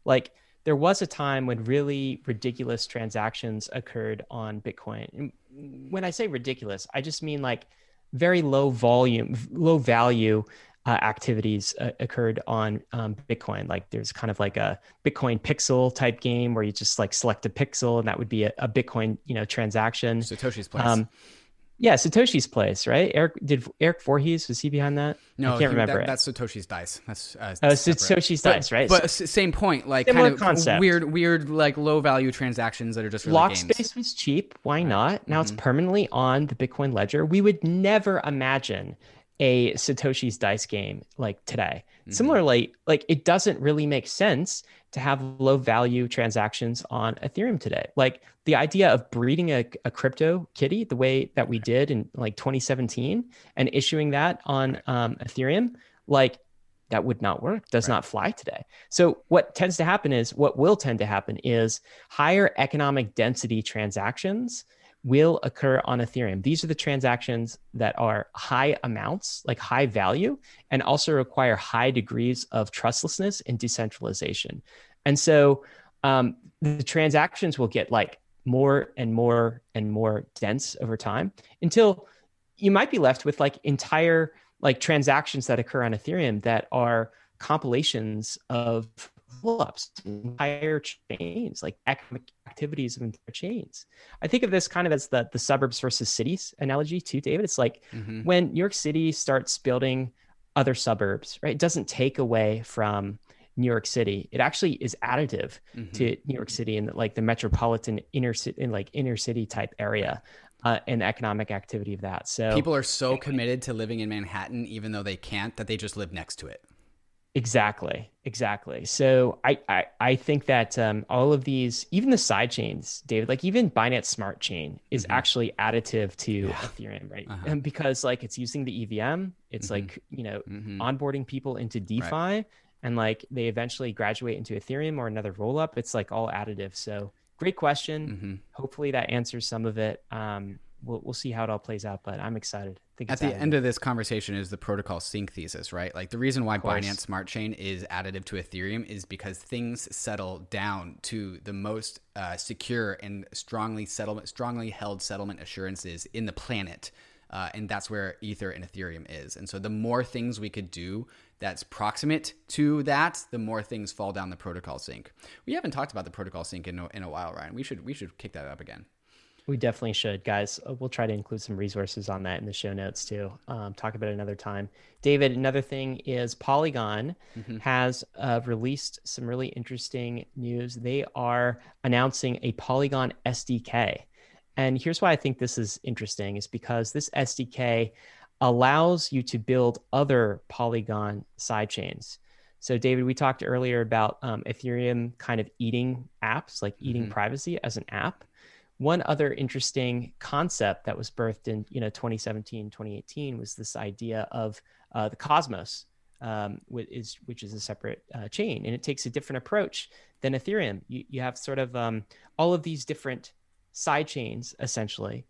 Like there was a time when really ridiculous transactions occurred on Bitcoin. And when I say ridiculous, I just mean like very low volume, low value activities occurred on Bitcoin. Like there's kind of like a Bitcoin pixel type game where you just like select a pixel and that would be a Bitcoin, transaction. Satoshi's Place. Yeah, Satoshi's Place, right? Eric Voorhees, was he behind that? No, I can't remember. That's Satoshi's Dice. That's Satoshi's Dice, right? But same point, like similar kind of concept. weird, like low value transactions that are just really Block games. space was cheap. Why not? Now it's permanently on the Bitcoin ledger. We would never imagine a Satoshi's Dice game like today. Similarly, like it doesn't really make sense to have low value transactions on Ethereum today. Like the idea of breeding a crypto kitty the way that we did in like 2017 and issuing that on Ethereum, like that would not work, does not fly today. So what will tend to happen is higher economic density transactions will occur on Ethereum. These are the transactions that are high amounts, like high value, and also require high degrees of trustlessness and decentralization. And so the transactions will get like more and more and more dense over time until you might be left with like entire like transactions that occur on Ethereum that are compilations of pull-ups, entire chains, like economic activities of entire chains. I think of this kind of as the suburbs versus cities analogy too, David. It's like when New York City starts building other suburbs, right? It doesn't take away from New York City. It actually is additive to New York City and like the metropolitan inner city type area. And the economic activity of that. So people are so committed to living in Manhattan, even though they can't, that they just live next to it. Exactly. So I think that all of these, even the side chains, David, like even Binance Smart Chain is actually additive to Ethereum, right? And because like it's using the EVM, it's like, onboarding people into DeFi and like they eventually graduate into Ethereum or another roll up. It's like all additive. So great question. Hopefully that answers some of it. We'll see how it all plays out, but I'm excited. I think at the end of this conversation is the protocol sync thesis, right? Like the reason why Binance Smart Chain is additive to Ethereum is because things settle down to the most secure and strongly held settlement assurances in the planet. And that's where Ether and Ethereum is. And so the more things we could do that's proximate to that, the more things fall down the protocol sync. We haven't talked about the protocol sync in a while, Ryan. We should kick that up again. We definitely should, guys. We'll try to include some resources on that in the show notes too. Talk about it another time. David, another thing is Polygon has released some really interesting news. They are announcing a Polygon SDK. And here's why I think this is interesting is because this SDK allows you to build other Polygon sidechains. So David, we talked earlier about Ethereum kind of eating apps, like eating privacy as an app. One other interesting concept that was birthed in 2017, 2018 was this idea of the Cosmos, which is a separate chain, and it takes a different approach than Ethereum. You have sort of all of these different side chains essentially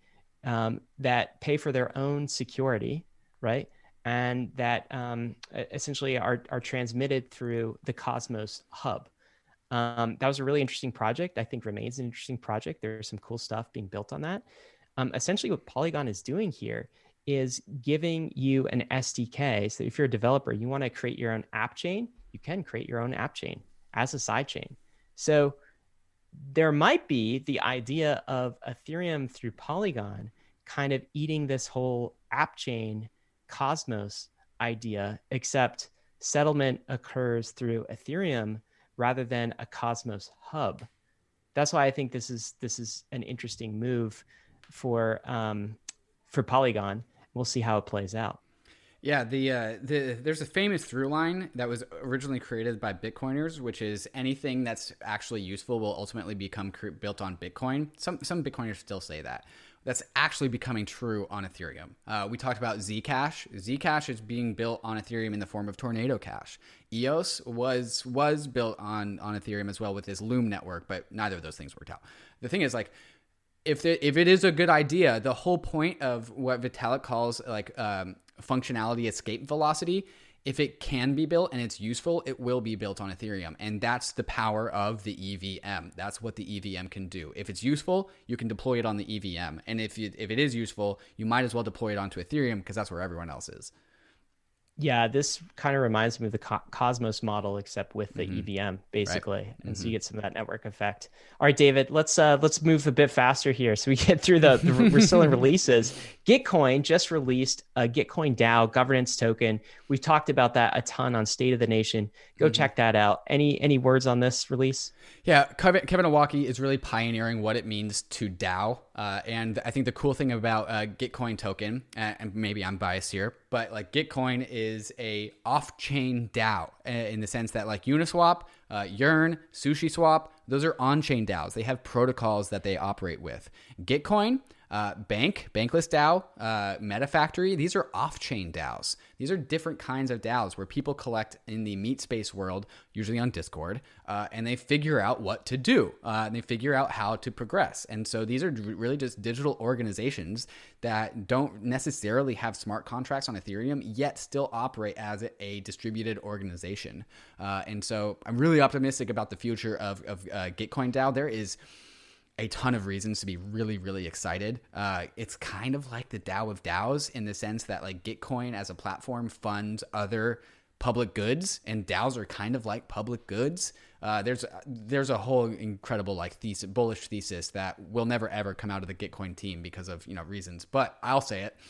that pay for their own security, right? And that essentially are transmitted through the Cosmos hub. That was a really interesting project. I think remains an interesting project. There's some cool stuff being built on that. Essentially what Polygon is doing here is giving you an SDK. So if you're a developer, you want to create your own app chain, you can create your own app chain as a side chain. So there might be the idea of Ethereum through Polygon kind of eating this whole app chain Cosmos idea, except settlement occurs through Ethereum rather than a Cosmos hub. That's why I think this is an interesting move for Polygon. We'll see how it plays out. Yeah, there's a famous through line that was originally created by Bitcoiners, which is anything that's actually useful will ultimately become built on Bitcoin. Some Bitcoiners still say that. That's actually becoming true on Ethereum. We talked about Zcash. Zcash is being built on Ethereum in the form of Tornado Cash. EOS was built on Ethereum as well with this Loom network, but neither of those things worked out. The thing is, like, if it is a good idea, the whole point of what Vitalik calls like functionality escape velocity if it can be built and it's useful, it will be built on Ethereum. And that's the power of the EVM. That's what the EVM can do. If it's useful, you can deploy it on the EVM. And if it is useful, you might as well deploy it onto Ethereum because that's where everyone else is. Yeah, this kind of reminds me of the Cosmos model, except with the EVM, basically, right. And so you get some of that network effect. All right, David, let's move a bit faster here, so we get through we're still in releases. Gitcoin just released a Gitcoin DAO governance token. We've talked about that a ton on State of the Nation. Go check that out. Any words on this release? Yeah, Kevin Owocki is really pioneering what it means to DAO. And I think the cool thing about Gitcoin token, and maybe I'm biased here, but like Gitcoin is a off-chain DAO in the sense that like Uniswap, Yearn, SushiSwap, those are on-chain DAOs. They have protocols that they operate with. Gitcoin, Bankless DAO, MetaFactory, these are off-chain DAOs. These are different kinds of DAOs where people collect in the meat space world, usually on Discord, and they figure out what to do. And they figure out how to progress. And so these are really just digital organizations that don't necessarily have smart contracts on Ethereum, yet still operate as a distributed organization. And so I'm really optimistic about the future of Gitcoin DAO. There is a ton of reasons to be really, really excited. It's kind of like the DAO of DAOs in the sense that like Gitcoin as a platform funds other public goods, and DAOs are kind of like public goods. There's a whole incredible like bullish thesis that will never ever come out of the Gitcoin team because of reasons, but I'll say it.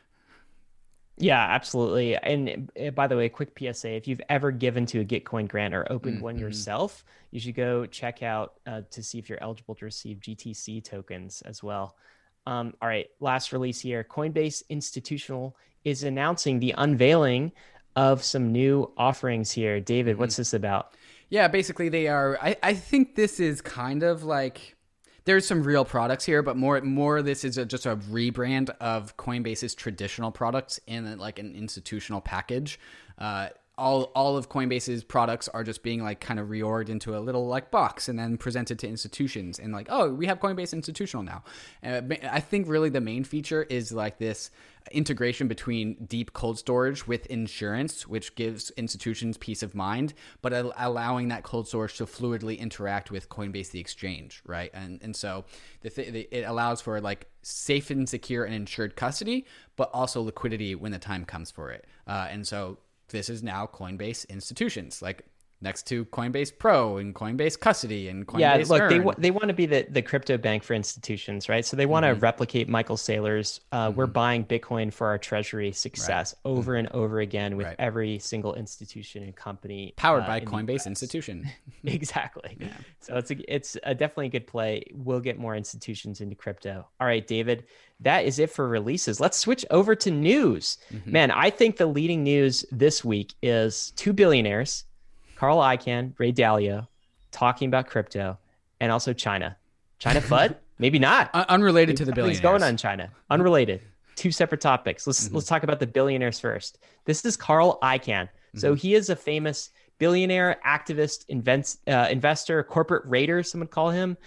Yeah, absolutely. And by the way, quick PSA, if you've ever given to a Gitcoin grant or opened one yourself, you should go check out to see if you're eligible to receive GTC tokens as well. All right, last release here. Coinbase Institutional is announcing the unveiling of some new offerings here. David, what's this about? Yeah, basically they are, I think this is kind of like, there's some real products here, but more this is just a rebrand of Coinbase's traditional products in like an institutional package. All of Coinbase's products are just being like kind of reorged into a little like box and then presented to institutions and like, oh, we have Coinbase Institutional now. I think really the main feature is like this integration between deep cold storage with insurance, which gives institutions peace of mind, but allowing that cold storage to fluidly interact with Coinbase, the exchange, right? And so it allows for like safe and secure and insured custody, but also liquidity when the time comes for it. And so this is now Coinbase Institutions, like next to Coinbase Pro and Coinbase Custody and Coinbase look, they want to be the crypto bank for institutions, right? So they want to replicate Michael Saylor's we're buying Bitcoin for our treasury success over and over again with every single institution and company. Powered by Coinbase Institution. Exactly. Yeah. So it's definitely a good play. We'll get more institutions into crypto. All right, David, that is it for releases. Let's switch over to news. Man, I think the leading news this week is two billionaires, Carl Icahn, Ray Dalio, talking about crypto, and also China. China FUD? Maybe not. Unrelated to the billionaires. What's going on in China? Unrelated. Two separate topics. Let's talk about the billionaires first. This is Carl Icahn. So he is a famous billionaire, activist, investor, corporate raider, some would call him.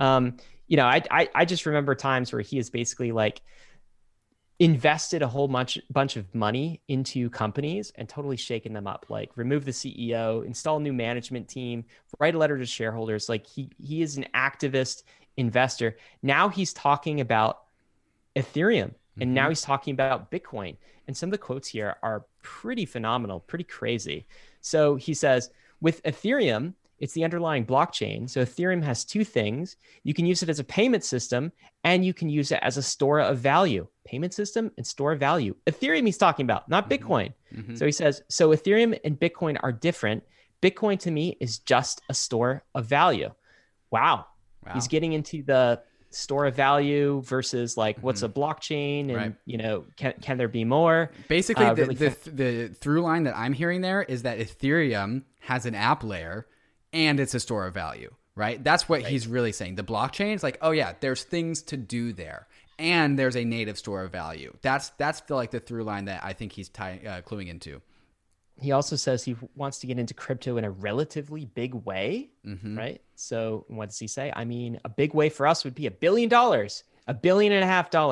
I just remember times where he is basically like invested a whole bunch of money into companies and totally shaken them up, like remove the CEO, install a new management team, write a letter to shareholders. Like he is an activist investor. Now he's talking about Ethereum and now he's talking about Bitcoin. And some of the quotes here are pretty phenomenal, pretty crazy. So he says, with Ethereum, it's the underlying blockchain. So Ethereum has two things. You can use it as a payment system and you can use it as a store of value. Payment system and store of value. Ethereum he's talking about, not Bitcoin. So he says, so Ethereum and Bitcoin are different. Bitcoin to me is just a store of value. Wow. He's getting into the store of value versus like what's a blockchain and can there be more? Basically the through line that I'm hearing there is that Ethereum has an app layer and it's a store of value, right? That's what he's really saying. The blockchain is like, oh yeah, there's things to do there, and there's a native store of value. That's the through line that I think he's cluing into. He also says he wants to get into crypto in a relatively big way, right? So what does he say? I mean, a big way for us would be $1 billion, $1.5 billion.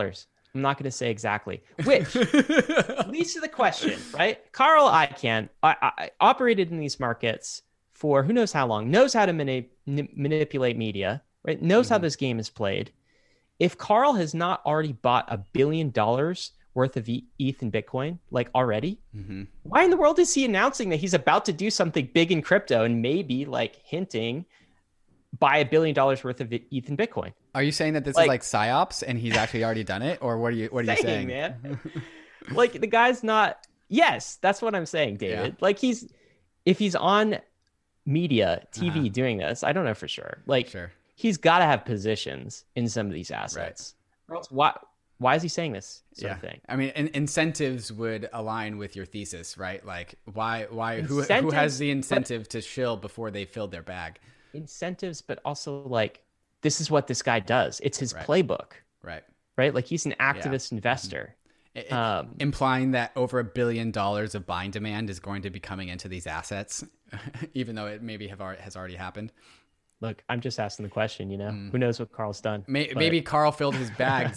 I'm not going to say exactly, which leads to the question, right? Carl Icahn I operated in these markets for who knows how long, knows how to manipulate media, right? Knows how this game is played. If Carl has not already bought $1 billion worth of ETH and Bitcoin, like already, why in the world is he announcing that he's about to do something big in crypto and maybe like hinting buy $1 billion worth of ETH and Bitcoin? Are you saying that this is like psyops and he's actually already done it, or what are you saying, man? Like the guy's not. Yes, that's what I'm saying, David. Yeah. Like if he's on media, TV doing this, I don't know for sure. Like he's got to have positions in some of these assets. Right. Or else why is he saying this sort of thing? I mean, incentives would align with your thesis, right? Like why who has the incentive to shill before they filled their bag? Incentives, but also like this is what this guy does. It's his playbook. Right? Like he's an activist investor. Implying that over $1 billion of buying demand is going to be coming into these assets, even though it maybe has already happened. Look, I'm just asking the question, who knows what Carl's done. Maybe Carl filled his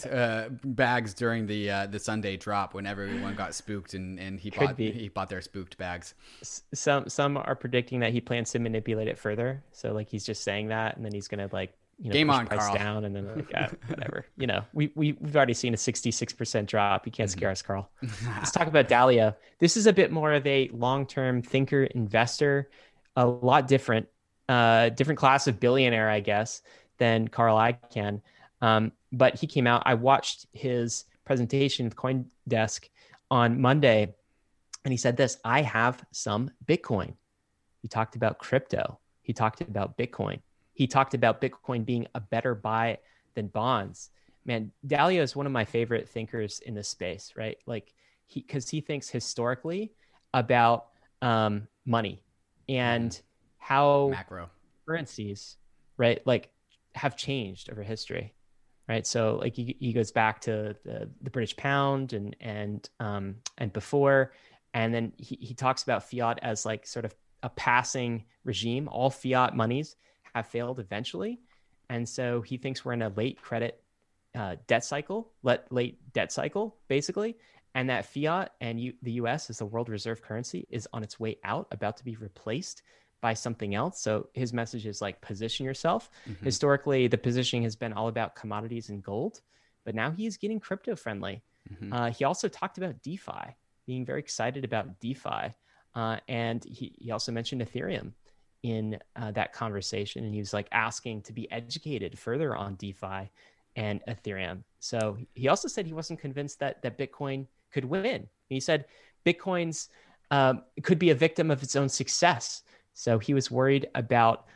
bags during the Sunday drop when everyone got spooked and he bought their spooked bags. Some are predicting that he plans to manipulate it further. So like he's just saying that and then he's going to game push on, price Carl. Down and then whatever. We've already seen a 66% drop. You can't scare us, Carl. Let's talk about Dalio. This is a bit more of a long-term thinker, investor, a lot different class of billionaire, I guess, than Carl Icahn. But he came out. I watched his presentation with CoinDesk on Monday, and he said this: I have some Bitcoin. He talked about crypto. He talked about Bitcoin. He talked about Bitcoin being a better buy than bonds. Man, Dalio is one of my favorite thinkers in this space, right? Like because he thinks historically about money and how macro currencies, right, like have changed over history, right? So like he goes back to the British pound and before, and then he talks about fiat as like sort of a passing regime. All fiat monies have failed eventually, and so he thinks we're in a late debt cycle, basically, and that fiat and the U.S. as the world reserve currency is on its way out, about to be replaced by something else. So his message is like position yourself. Historically, the positioning has been all about commodities and gold, but now he is getting crypto friendly. He also talked about DeFi, being very excited about DeFi, and he also mentioned Ethereum in that conversation, and he was like asking to be educated further on DeFi and Ethereum. So he also said he wasn't convinced that Bitcoin could win. He said Bitcoin's could be a victim of its own success. So he was worried about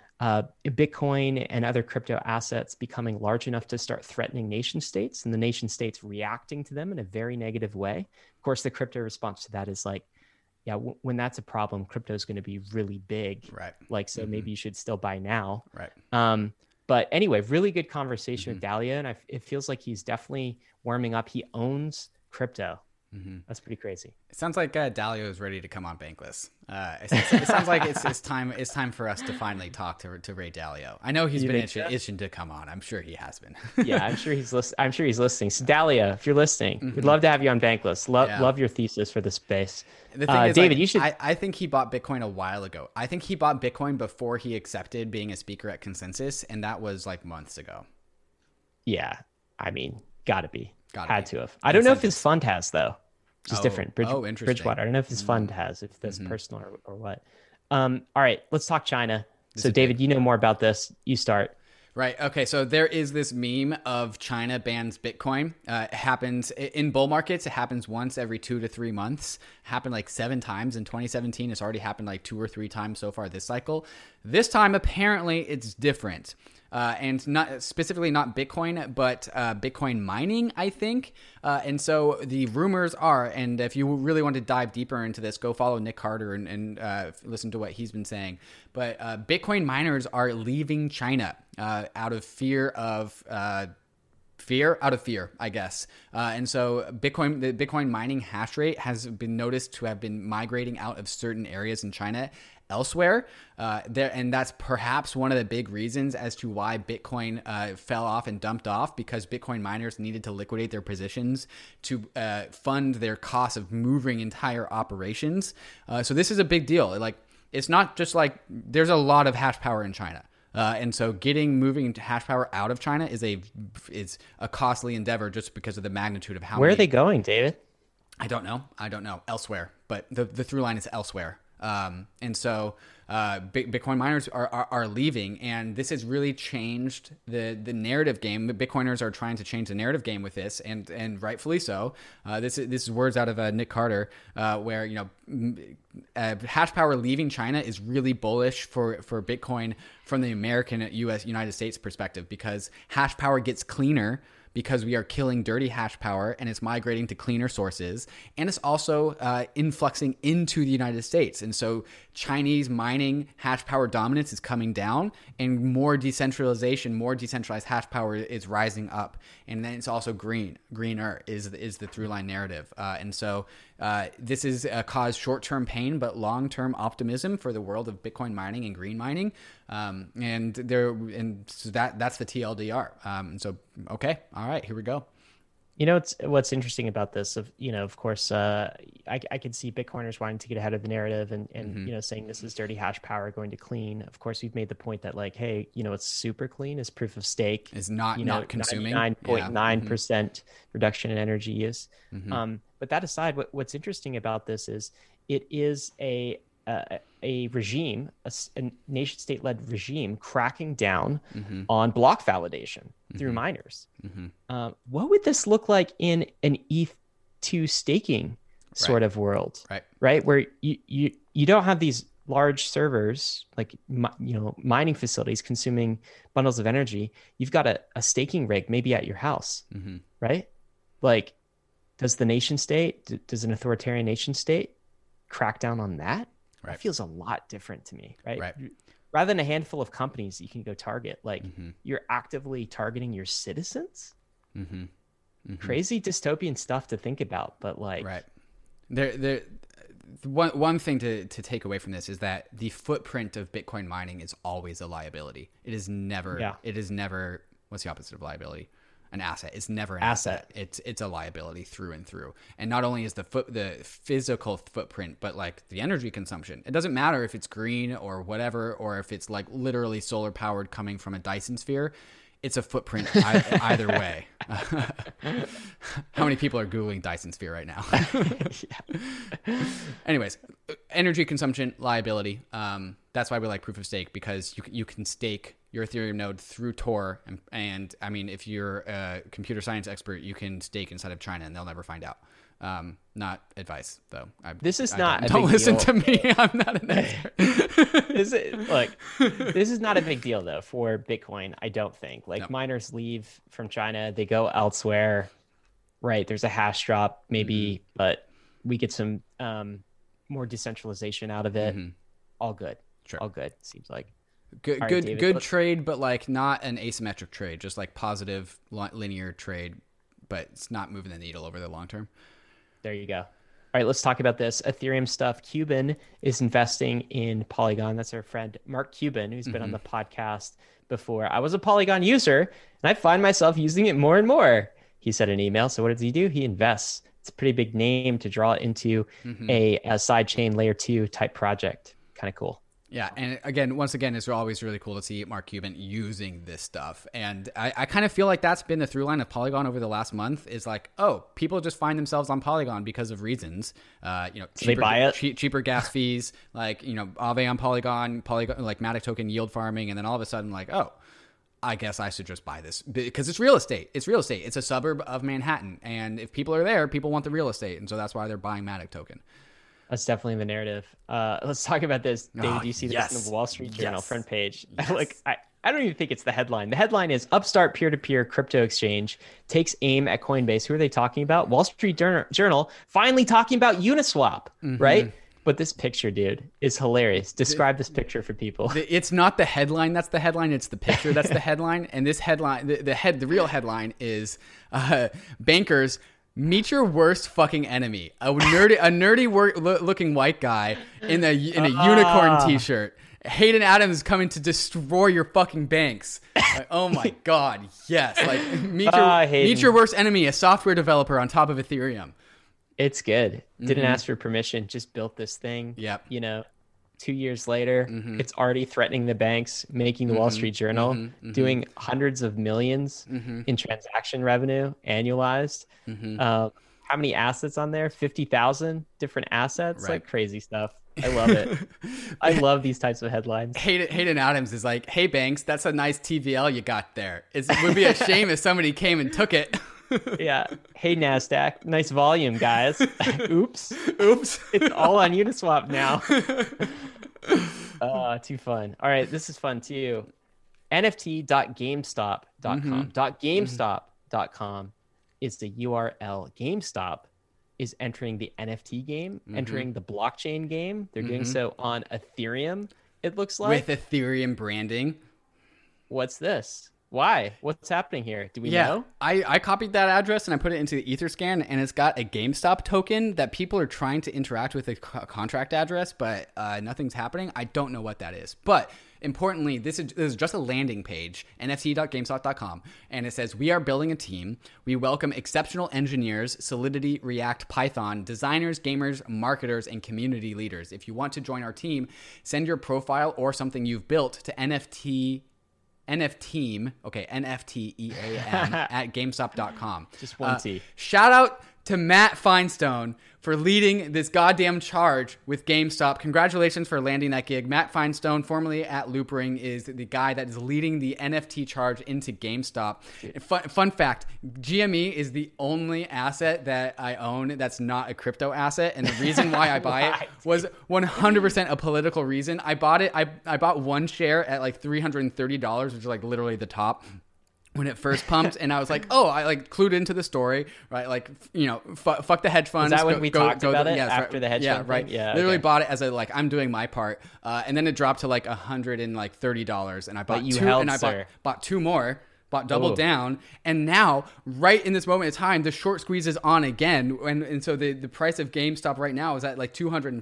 Bitcoin and other crypto assets becoming large enough to start threatening nation states, and the nation states reacting to them in a very negative way. Of course, the crypto response to that is like, yeah, when that's a problem, crypto is going to be really big. Right. Like, so maybe you should still buy now. Right. But anyway, really good conversation with Dalio, and it feels like he's definitely warming up. He owns crypto. That's pretty crazy. It sounds like Dalio is ready to come on Bankless. It sounds like it's time for us to finally talk to Ray Dalio. I know he's been itching to come on. I'm sure he has been. Yeah, I'm sure he's listening. So Dalio, if you're listening, we'd love to have you on Bankless. Love your thesis for the space. The thing is, David, like, you should. I think he bought Bitcoin a while ago. I think he bought Bitcoin before he accepted being a speaker at Consensus, and that was like months ago. Yeah, I mean, had to have. I don't know if his fund has though. Just different. Interesting. Bridgewater. I don't know if his fund has, if that's personal or what. All right, let's talk China. So David, you know more about this. You start. Right. Okay. So there is this meme of China bans Bitcoin. It happens in bull markets. It happens once every 2 to 3 months. Happened like 7 times in 2017. It's already happened like 2 or 3 times so far this cycle. This time, apparently, it's different. And not specifically not Bitcoin, but Bitcoin mining, I think. And so the rumors are, and if you really want to dive deeper into this, go follow Nick Carter and listen to what he's been saying. But Bitcoin miners are leaving China out of fear, I guess. And so the Bitcoin mining hash rate has been noticed to have been migrating out of certain areas in China elsewhere. And that's perhaps one of the big reasons as to why Bitcoin fell off and dumped off, because Bitcoin miners needed to liquidate their positions to fund their costs of moving entire operations. So this is a big deal. Like, it's not just like there's a lot of hash power in China. And so moving hash power out of China is a costly endeavor just because of the magnitude of how Where are they going, David? I don't know. Elsewhere. But the through line is elsewhere. And so Bitcoin miners are leaving, and this has really changed the narrative game. The Bitcoiners are trying to change the narrative game with this, and rightfully so. This is words out of Nick Carter, where hash power leaving China is really bullish for Bitcoin from the American, United States perspective, because hash power gets cleaner because we are killing dirty hash power and it's migrating to cleaner sources. And it's also influxing into the United States. And so Chinese mining hash power dominance is coming down, and more decentralization, more decentralized hash power is rising up. And then it's also greener is the through line narrative. And so this is caused short-term pain, but long-term optimism for the world of Bitcoin mining and green mining. And so that's the TLDR. So, okay. All right, here we go. What's interesting about this, of course, I can see Bitcoiners wanting to get ahead of the narrative and saying this is dirty hash power going to clean. Of course, we've made the point that, like, hey, it's super clean, is proof of stake, is not consuming 99.9% reduction in energy use. But that aside, what's interesting about this is it is a regime, a nation state led regime cracking down on block validation through miners. What would this look like in an ETH2 staking sort of world? Right. Where you don't have these large servers, like, mining facilities consuming bundles of energy. You've got a staking rig maybe at your house, right? Like, does the nation state, does an authoritarian nation state crack down on that? Right. That feels a lot different to me, right? Rather than a handful of companies that you can go target, like, you're actively targeting your citizens. Crazy dystopian stuff to think about, but like, one thing to take away from this is that the footprint of Bitcoin mining is always a liability. It is never. What's the opposite of liability? An asset. It's never an asset. It's a liability through and through. And not only is the physical footprint, but like the energy consumption. It doesn't matter if it's green or whatever, or if it's like literally solar powered coming from a Dyson sphere. It's a footprint either way. How many people are Googling Dyson sphere right now? Anyways, energy consumption, liability. That's why we like proof of stake, because you can stake your Ethereum node through Tor. And I mean, if you're a computer science expert, you can stake inside of China and they'll never find out. Not advice, though. This is not a big deal. Don't listen to me. I'm not an expert. This is not a big deal, though, for Bitcoin, I don't think. Like, miners leave from China, they go elsewhere, right? There's a hash drop, maybe, but we get some more decentralization out of it. All good. Sure. All good, seems like. Good trade, but like not an asymmetric trade, just like positive linear trade, but it's not moving the needle over the long term. There you go. All right, let's talk about this Ethereum stuff. Cuban is investing in Polygon. That's our friend Mark Cuban, who's been on the podcast before. I was a Polygon user, and I find myself using it more and more, he said in an email. So what does he do? He invests. It's a pretty big name to draw into a sidechain layer 2 type project. Kind of cool. Yeah, and once again, it's always really cool to see Mark Cuban using this stuff. And I kind of feel like that's been the through line of Polygon over the last month, is like, oh, people just find themselves on Polygon because of reasons. They buy it. Cheaper gas fees, like, Aave on Polygon, like Matic token yield farming, and then all of a sudden, like, oh, I guess I should just buy this because it's real estate. It's real estate. It's a suburb of Manhattan. And if people are there, people want the real estate. And so that's why they're buying Matic token. That's definitely the narrative. Let's talk about this. David, do you see this in the Wall Street Journal front page? Like, I don't even think it's the headline. The headline is Upstart Peer-to-Peer Crypto Exchange Takes Aim at Coinbase. Who are they talking about? Wall Street Journal finally talking about Uniswap, right? But this picture, dude, is hilarious. Describe this picture for people. It's not the headline that's the headline. It's the picture that's the headline. And this headline, the real headline is bankers Meet your worst fucking enemy. A nerdy looking white guy in a unicorn t-shirt. Hayden Adams coming to destroy your fucking banks. Like, oh my god, yes. Like meet your worst enemy, a software developer on top of Ethereum. It's good. Didn't ask for permission, just built this thing. Yep. 2 years later, it's already threatening the banks, making the Wall Street Journal, doing hundreds of millions in transaction revenue annualized. How many assets on there? 50,000 different assets, right. Like crazy stuff. I love it. I love these types of headlines. Hayden Adams is like, hey, Banks, that's a nice TVL you got there. It would be a shame if somebody came and took it. Yeah. Hey, NASDAQ. Nice volume, guys. Oops. It's all on Uniswap now. Too fun. All right. This is fun too. NFT.gamestop.com. .gamestop.com is the URL. GameStop is entering the NFT game, entering the blockchain game. They're doing so on Ethereum, it looks like. With Ethereum branding. What's this? Why? What's happening here? Do we know? I copied that address and I put it into the Etherscan, and it's got a GameStop token that people are trying to interact with a contract address, but nothing's happening. I don't know what that is. But importantly, this is just a landing page, nft.gamestop.com, and it says, we are building a team. We welcome exceptional engineers, Solidity, React, Python, designers, gamers, marketers, and community leaders. If you want to join our team, send your profile or something you've built to NFTeam, okay, NFTEAM at GameStop.com. Just one T. Shout out to Matt Feinstone for leading this goddamn charge with GameStop. Congratulations for landing that gig. Matt Feinstone, formerly at Loopring, is the guy that is leading the NFT charge into GameStop. Fun fact, GME is the only asset that I own that's not a crypto asset. And the reason why I buy it was 100% a political reason. I bought it. I bought one share at like $330, which is like literally the top when it first pumped, and I was like, oh, I like clued into the story, right? Like, fuck the hedge funds. Is that when we talked about it after the hedge fund? Yeah, right. Yeah, literally bought it as a like, I'm doing my part, and then it dropped to like $130, and I bought bought two more. Bought double down, and now, right in this moment in time, the short squeeze is on again, and so the price of GameStop right now is at like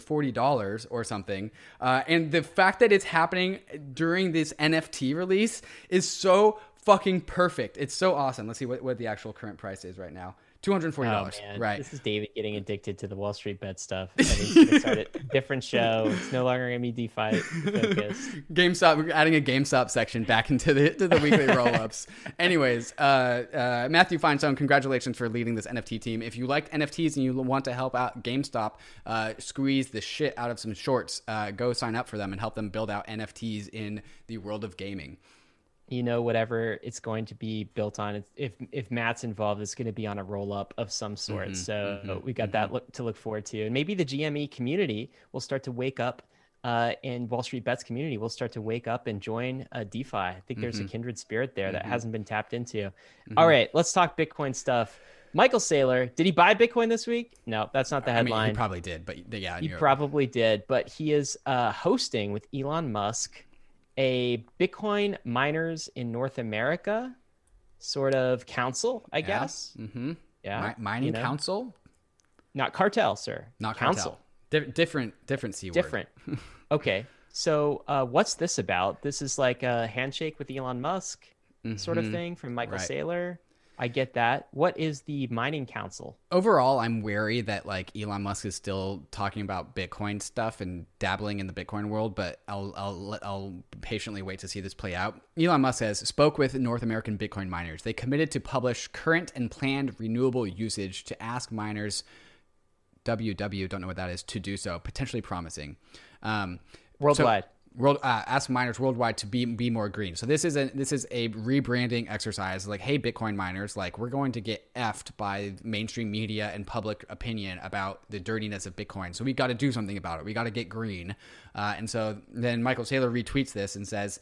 $240 or something, and the fact that it's happening during this NFT release is so fucking perfect. It's so awesome. Let's see what the actual current price is right now. $240. Oh, man. Right. This is David getting addicted to the Wall Street bet stuff. And he's going to start a different show. It's no longer going to be DeFi focused. GameStop. We're adding a GameStop section back into the weekly roll-ups. Anyways, Matthew Feinstone, congratulations for leading this NFT team. If you liked NFTs and you want to help out GameStop squeeze the shit out of some shorts, go sign up for them and help them build out NFTs in the world of gaming. Whatever it's going to be built on, if Matt's involved, it's going to be on a roll up of some sort. We got that to look forward to. And maybe the GME community will start to wake up, and Wall Street Bets community will start to wake up and join DeFi. I think there's a kindred spirit there that hasn't been tapped into. All right, let's talk Bitcoin stuff. Michael Saylor, did he buy Bitcoin this week? No, that's not the headline. I mean, he probably did, but yeah. He probably did, but he is hosting with Elon Musk a Bitcoin miners in North America sort of council, I guess. Yeah. Mining council? Not cartel, sir. Not council. Different C word. Different. Okay. So what's this about? This is like a handshake with Elon Musk sort of thing from Michael Saylor. I get that. What is the mining council? Overall, I'm wary that like Elon Musk is still talking about Bitcoin stuff and dabbling in the Bitcoin world, but I'll patiently wait to see this play out. Elon Musk spoke with North American Bitcoin miners. They committed to publish current and planned renewable usage to ask miners, don't know what that is, to do so, potentially promising. Worldwide. Ask miners worldwide to be more green. So this is a rebranding exercise. Like, hey, Bitcoin miners, like we're going to get effed by mainstream media and public opinion about the dirtiness of Bitcoin. So we got to do something about it. We got to get green. And so then Michael Saylor retweets this and says,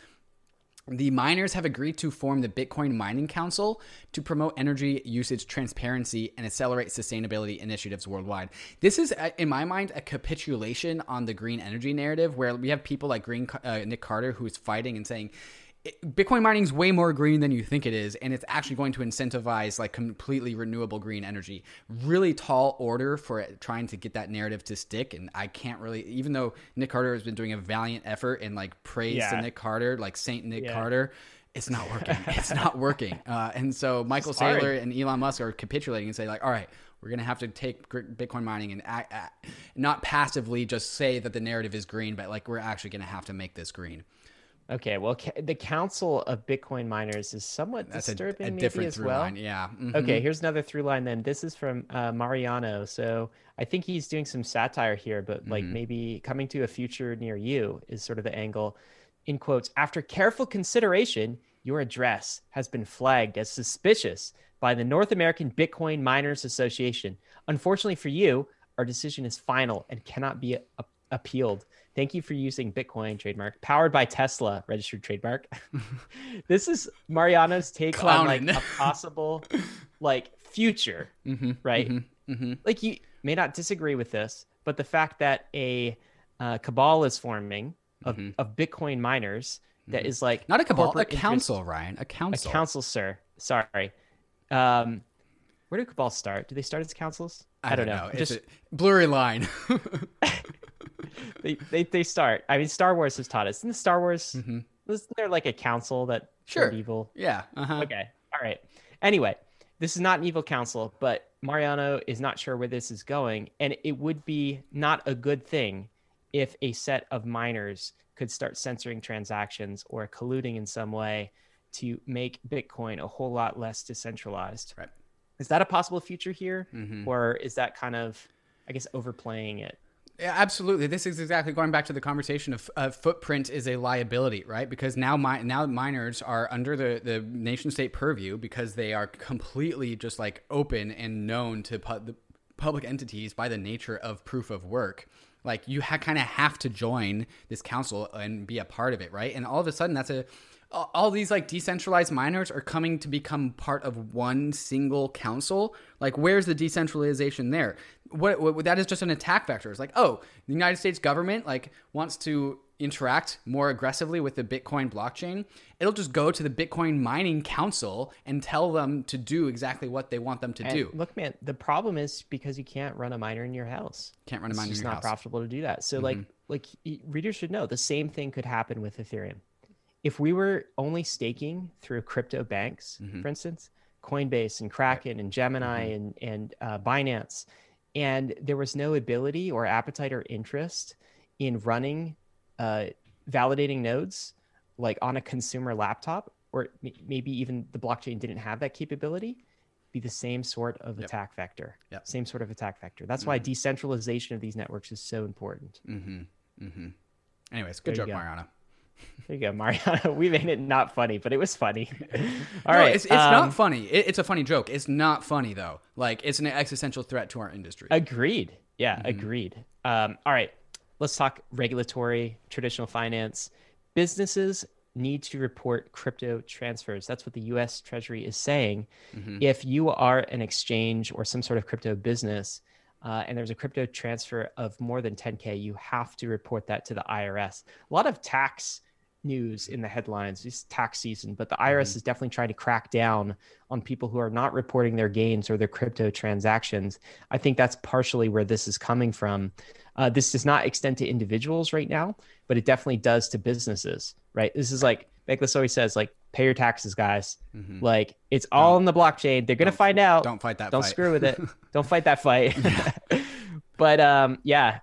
the miners have agreed to form the Bitcoin Mining Council to promote energy usage transparency and accelerate sustainability initiatives worldwide. This is, in my mind, a capitulation on the green energy narrative, where we have people like Nick Carter, who is fighting and saying, Bitcoin mining is way more green than you think it is, and it's actually going to incentivize like completely renewable green energy. Really tall order for trying to get that narrative to stick, and I can't really, even though Nick Carter has been doing a valiant effort and like praise to Nick Carter, like Saint Nick Carter, it's not working. It's not working. And so Michael Saylor and Elon Musk are capitulating and say like, all right, we're going to have to take Bitcoin mining and not passively just say that the narrative is green, but like we're actually going to have to make this green. Okay, well, the Council of Bitcoin Miners is somewhat disturbing. A different through line, yeah. Mm-hmm. Okay, here's another through line then. This is from Mariano. So I think he's doing some satire here, but like maybe coming to a future near you is sort of the angle. In quotes, after careful consideration, your address has been flagged as suspicious by the North American Bitcoin Miners Association. Unfortunately for you, our decision is final and cannot be appealed. Thank you for using Bitcoin trademark, powered by Tesla registered trademark. This is Mariano's take on like a possible like future, right? Like you may not disagree with this, but the fact that a cabal is forming of Bitcoin miners that is like not a cabal, a council, Ryan, a council, sir. Sorry. Where do cabals start? Do they start as councils? I don't know. It's a blurry line. They start. I mean, Star Wars has taught us. Isn't Star Wars? Isn't there like a council that evil? Yeah. Okay. All right. Anyway, this is not an evil council, but Mariano is not sure where this is going, and it would be not a good thing if a set of miners could start censoring transactions or colluding in some way to make Bitcoin a whole lot less decentralized. Right. Is that a possible future here, or is that kind of, I guess, overplaying it? Yeah, absolutely. This is exactly going back to the conversation of footprint is a liability, right? Because now miners are under the nation state purview because they are completely just like open and known to the public entities by the nature of proof of work. Like you kind of have to join this council and be a part of it, right? And all of a sudden all these like decentralized miners are coming to become part of one single council. Like, where's the decentralization there? What that is just an attack vector. It's like, oh, the United States government like wants to interact more aggressively with the Bitcoin blockchain. It'll just go to the Bitcoin mining council and tell them to do exactly what they want them to do. Look, man, the problem is because you can't run a miner in your house. Can't run a miner in your house. It's not profitable to do that. So like readers should know the same thing could happen with Ethereum. If we were only staking through crypto banks, for instance, Coinbase and Kraken and Gemini and Binance, and there was no ability or appetite or interest in running validating nodes like on a consumer laptop, or maybe even the blockchain didn't have that capability, be the same sort of attack vector. Same sort of attack vector. That's why decentralization of these networks is so important. Anyways, good joke, Mariano. There you go, Mariano. We made it not funny, but it was funny. All no, right. It's not funny. It's a funny joke. It's not funny, though. Like, it's an existential threat to our industry. Agreed. Yeah, agreed. All right. Let's talk regulatory, traditional finance. Businesses need to report crypto transfers. That's what the U.S. Treasury is saying. If you are an exchange or some sort of crypto business, and there's a crypto transfer of more than 10K, you have to report that to the IRS. A lot of tax news in the headlines. It's tax season, but the IRS is definitely trying to crack down on people who are not reporting their gains or their crypto transactions. I think that's partially where this is coming from. This does not extend to individuals right now, but it definitely does to businesses, right? This is like Nicholas always says, like, pay your taxes, guys. Like, it's all in the blockchain. They're going to find out. Don't fight that fight. Don't screw with it. Don't fight that fight. But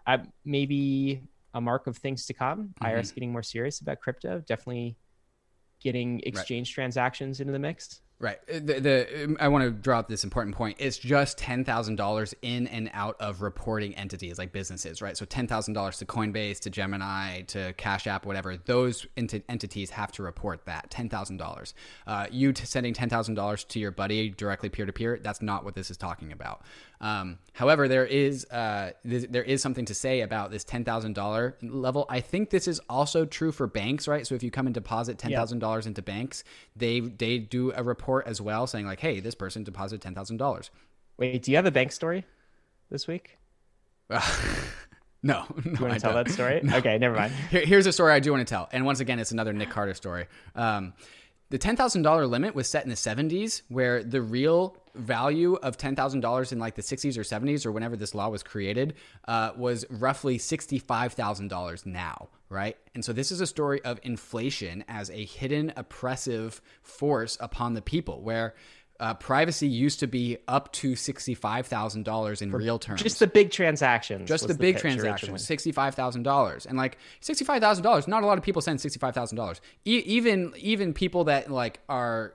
maybe a mark of things to come. IRS getting more serious about crypto. Definitely getting exchange transactions into the mix. Right. I want to draw out this important point. It's just $10,000 in and out of reporting entities like businesses, right? So $10,000 to Coinbase, to Gemini, to Cash App, whatever. Those entities have to report that $10,000. You sending $10,000 to your buddy directly peer-to-peer, that's not what this is talking about. However, there is something to say about this $10,000 level. I think this is also true for banks, right? So if you come and deposit $10,000 into banks, they do a report as well saying like, hey, this person deposited $10,000. Wait, do you have a bank story this week? No, Do you want to tell that story? No. Okay, never mind. Here's a story I do want to tell. And once again, it's another Nick Carter story. The $10,000 limit was set in the 70s, where the real value of $10,000 in like the 60s or 70s or whenever this law was created was roughly $65,000 now, right? And so this is a story of inflation as a hidden oppressive force upon the people, where privacy used to be up to $65,000 in real terms. Just the big transactions. Just the big transactions, $65,000. And like $65,000, not a lot of people send $65,000. Even people that like are,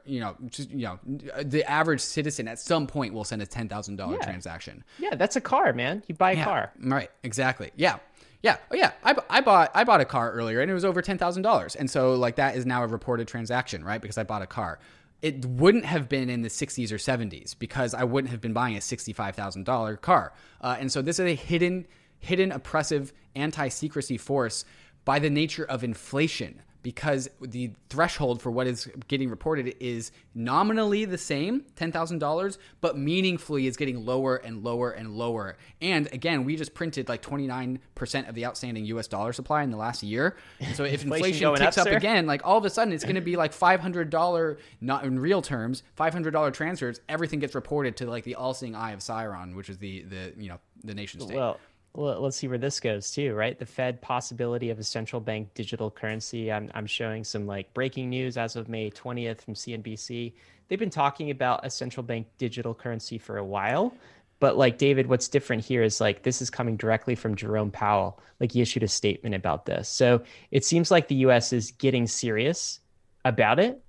the average citizen at some point will send a $10,000 transaction. Yeah, that's a car, man. You buy a car. Right, exactly. Yeah. Yeah. Oh, yeah. I bought a car earlier and it was over $10,000. And so like that is now a reported transaction, right? Because I bought a car. It wouldn't have been in the 60s or 70s because I wouldn't have been buying a $65,000 car. And so this is a hidden oppressive anti-secrecy force by the nature of inflation, because the threshold for what is getting reported is nominally the same, $10,000, but meaningfully is getting lower and lower and lower. And again, we just printed like 29% of the outstanding US dollar supply in the last year. And so if inflation ticks up again, like all of a sudden it's going to be like $500, not in real terms, $500 transfers. Everything gets reported to like the all-seeing eye of Sauron, which is the nation state. Well, let's see where this goes too, right? The Fed possibility of a central bank digital currency. I'm showing some like breaking news as of May 20th from CNBC. They've been talking about a central bank digital currency for a while, but like David, what's different here is like this is coming directly from Jerome Powell. Like he issued a statement about this. So it seems like the US is getting serious about it.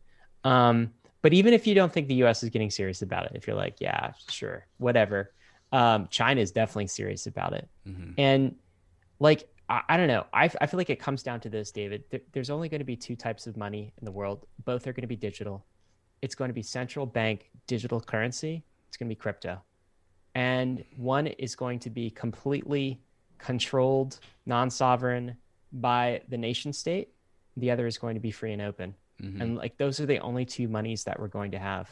But even if you don't think the US is getting serious about it, if you're like, yeah, sure, whatever. China is definitely serious about it. Mm-hmm. And like, I don't know. I feel like it comes down to this, David. There's only going to be two types of money in the world. Both are going to be digital. It's going to be central bank digital currency. It's going to be crypto. And one is going to be completely controlled, non-sovereign by the nation state. The other is going to be free and open. Mm-hmm. And like, those are the only two monies that we're going to have.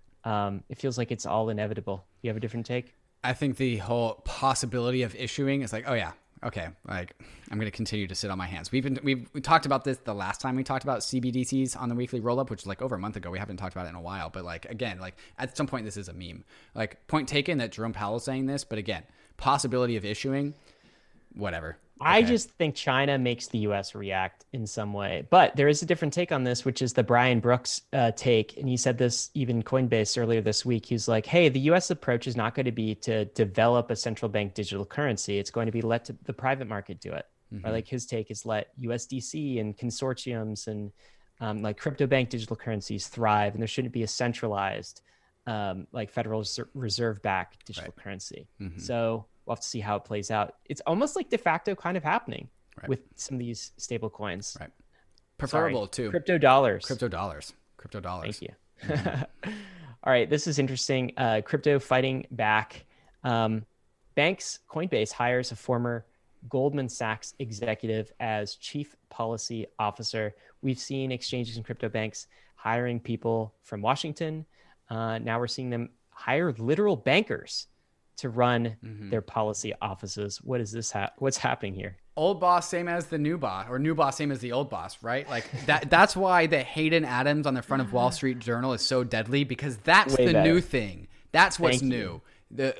It feels like it's all inevitable. You have a different take? I think the whole possibility of issuing is like, oh yeah, okay, like I'm going to continue to sit on my hands. We talked about this the llast time we talked about CBDCs on the weekly roll-up, which is like over a month ago. We haven't talked about it in a while, but like again, like at some point this is a meme. Like point taken that Jerome Powell is saying this, but again, possibility of issuing, whatever. Okay. I just think China makes the U.S. react in some way. But there is a different take on this, which is the Brian Brooks take. And he said this even Coinbase earlier this week. He's like, hey, the U.S. approach is not going to be to develop a central bank digital currency. It's going to be let the private market do it. Mm-hmm. Or like his take is let USDC and consortiums and like crypto bank digital currencies thrive. And there shouldn't be a centralized like Federal Reserve backed digital currency. Mm-hmm. So we'll have to see how it plays out. It's almost like de facto kind of happening with some of these stable coins. Right. Preferable too. Crypto dollars. Thank you. Mm-hmm. All right. This is interesting. Crypto fighting back. Banks, Coinbase hires a former Goldman Sachs executive as chief policy officer. We've seen exchanges and crypto banks hiring people from Washington. Now we're seeing them hire literal bankers to run their policy offices. What is this? What's happening here? Old boss, same as the new boss, or new boss, same as the old boss, right? Like that's why the Hayden Adams on the front of Wall Street Journal is so deadly, because that's the new thing. That's what's new. The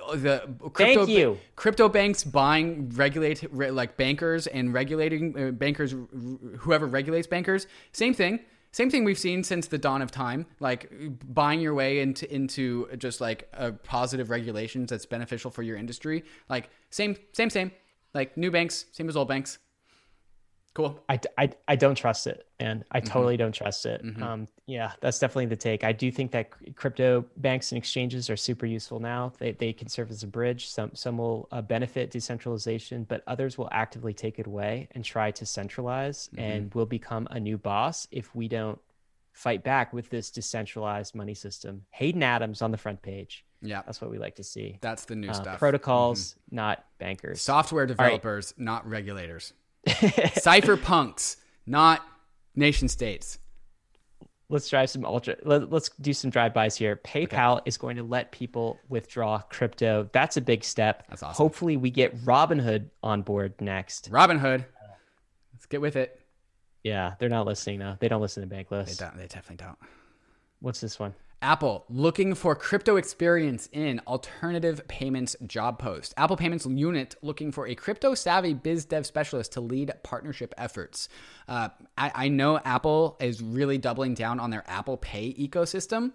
crypto banks buying like bankers and regulating bankers, whoever regulates bankers. Same thing we've seen since the dawn of time, like buying your way into just like positive regulations that's beneficial for your industry. Like same, like new banks, same as old banks. Cool. I don't trust it, and I totally don't trust it. Yeah, that's definitely the take. I do think that crypto banks and exchanges are super useful now. They can serve as a bridge. Some will benefit decentralization, but others will actively take it away and try to centralize, and will become a new boss if we don't fight back with this decentralized money system. Hayden Adams on the front page. Yeah, that's what we like to see. That's the new stuff. Protocols, not bankers. Software developers, not regulators. Cypherpunks, not nation states. Let's drive some let's do some drive-bys here. PayPal is going to let people withdraw crypto. That's a big step. That's awesome. Hopefully we get Robinhood on board next. Robinhood. Let's get with it. Yeah, they're not listening though. They don't listen to Bankless. They definitely don't. What's this one? Apple looking for crypto experience in alternative payments job post. Apple Payments unit looking for a crypto savvy biz dev specialist to lead partnership efforts. I know Apple is really doubling down on their Apple Pay ecosystem,